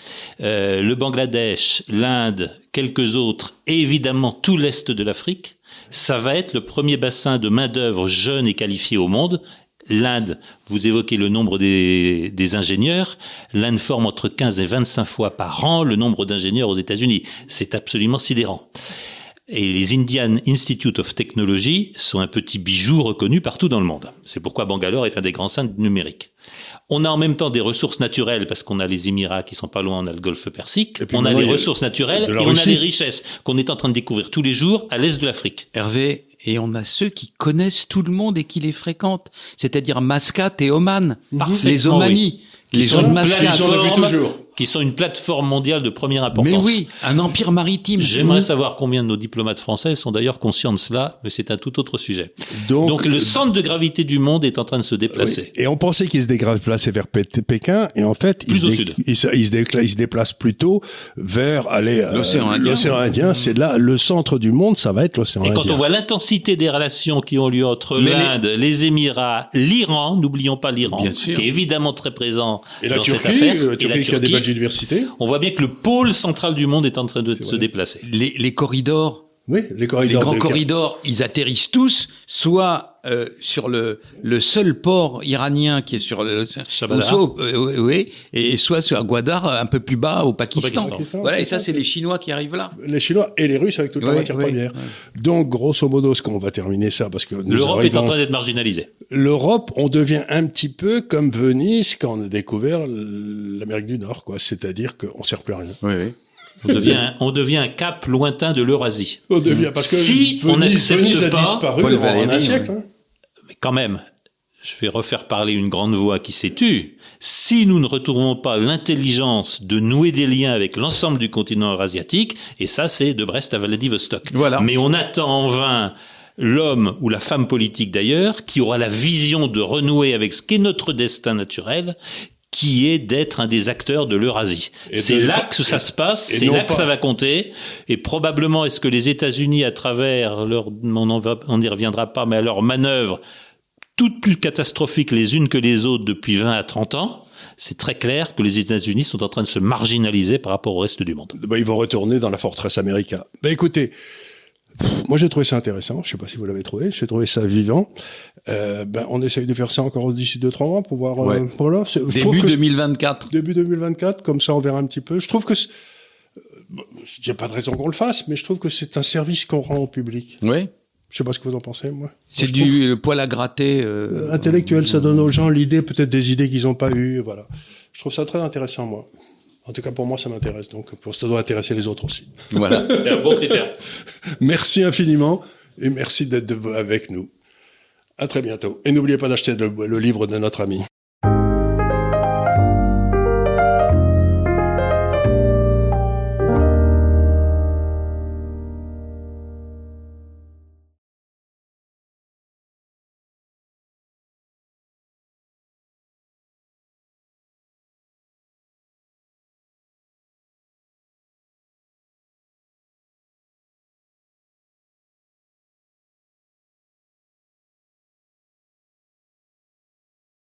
Euh, le Bangladesh, l'Inde, quelques autres, et évidemment tout l'Est de l'Afrique, ça va être le premier bassin de main-d'œuvre jeune et qualifié au monde. L'Inde, vous évoquez le nombre des, des ingénieurs, l'Inde forme entre quinze et vingt-cinq fois par an le nombre d'ingénieurs aux États-Unis. C'est absolument sidérant. Et les Indian Institute of Technology sont un petit bijou reconnu partout dans le monde. C'est pourquoi Bangalore est un des grands centres numériques. On a en même temps des ressources naturelles, parce qu'on a les Émirats qui sont pas loin, on a le golfe Persique, on a les ressources naturelles et on a les richesses qu'on est en train de découvrir tous les jours à l'est de l'Afrique. Hervé, et on a ceux qui connaissent tout le monde et qui les fréquentent, c'est-à-dire Mascate et Oman, les Omani, oui. les gens de Mascate, qui sont une plateforme mondiale de première importance. Mais oui, un empire maritime. J'aimerais savoir combien de nos diplomates français sont d'ailleurs conscients de cela, mais c'est un tout autre sujet. Donc, Donc le centre de gravité du monde est en train de se déplacer. Oui. Et on pensait qu'il se déplaçait vers Pékin, et en fait, Plus il, au se sud. Il, se, il, se décla... il se déplace plutôt vers aller euh, l'océan Indien. L'océan Indien, mmh. C'est là le centre du monde, ça va être l'océan et Indien. Et quand on voit l'intensité des relations qui ont lieu entre mais l'Inde, les... les Émirats, l'Iran, n'oublions pas l'Iran, qui est évidemment très présent et la dans Turquie, cette affaire, la Turquie, et la qui a des Turquie, belles universités. On voit bien que le pôle central du monde est en train de c'est se vrai. déplacer. Les, les corridors, oui, les corridors, les grands de... corridors, ils atterrissent tous, soit euh, sur le le seul port iranien qui est sur le, soit euh, oui, et soit sur Gwadar, un peu plus bas au Pakistan. Au Pakistan. Voilà, et ça c'est les Chinois qui arrivent là. Les Chinois et les Russes avec toute la oui, matière oui, première. Oui. Donc grosso modo, ce qu'on va terminer ça parce que l'Europe arrivons... est en train d'être marginalisée. L'Europe, on devient un petit peu comme Venise quand on a découvert l'Amérique du Nord, quoi. C'est-à-dire qu'on sert plus à rien. Oui, oui. On devient, on devient un cap lointain de l'Eurasie. On devient parce que si Venise, on accepte Venise a pas, disparu Paul en Valéry, un siècle. Oui. Hein. Mais quand même, je vais refaire parler une grande voix qui s'est tue. Si nous ne retrouvons pas l'intelligence de nouer des liens avec l'ensemble du continent eurasiatique, et ça c'est de Brest à Vladivostok. Voilà. Mais on attend en vain l'homme ou la femme politique d'ailleurs, qui aura la vision de renouer avec ce qu'est notre destin naturel, qui est d'être un des acteurs de l'Eurasie. C'est de... là que ça se passe, c'est là pas... que ça va compter, et probablement est-ce que les États-Unis, à travers leur, on en va, on n'y reviendra pas, mais à leurs manœuvres, toutes plus catastrophiques les unes que les autres depuis vingt à trente ans, c'est très clair que les États-Unis sont en train de se marginaliser par rapport au reste du monde. Ben, ils vont retourner dans la forteresse américaine. Ben, écoutez, moi j'ai trouvé ça intéressant, je sais pas si vous l'avez trouvé, j'ai trouvé ça vivant. Euh, ben, on essaye de faire ça encore d'ici deux trois mois pour voir. Ouais. Euh, voilà. Je début trouve que deux mille vingt-quatre. Début deux mille vingt-quatre, comme ça on verra un petit peu. Je trouve que il n'y a pas de raison qu'on le fasse, mais je trouve que c'est un service qu'on rend au public. Oui. Je sais pas ce que vous en pensez, moi. C'est moi, du le poil à gratter. Euh, intellectuel, ça donne aux gens l'idée, peut-être des idées qu'ils n'ont pas eues, voilà. Je trouve ça très intéressant, moi. En tout cas, pour moi, ça m'intéresse. Donc, pour ça doit intéresser les autres aussi. Voilà. C'est un bon critère. Merci infiniment et merci d'être avec nous. À très bientôt. Et n'oubliez pas d'acheter le, le livre de notre ami.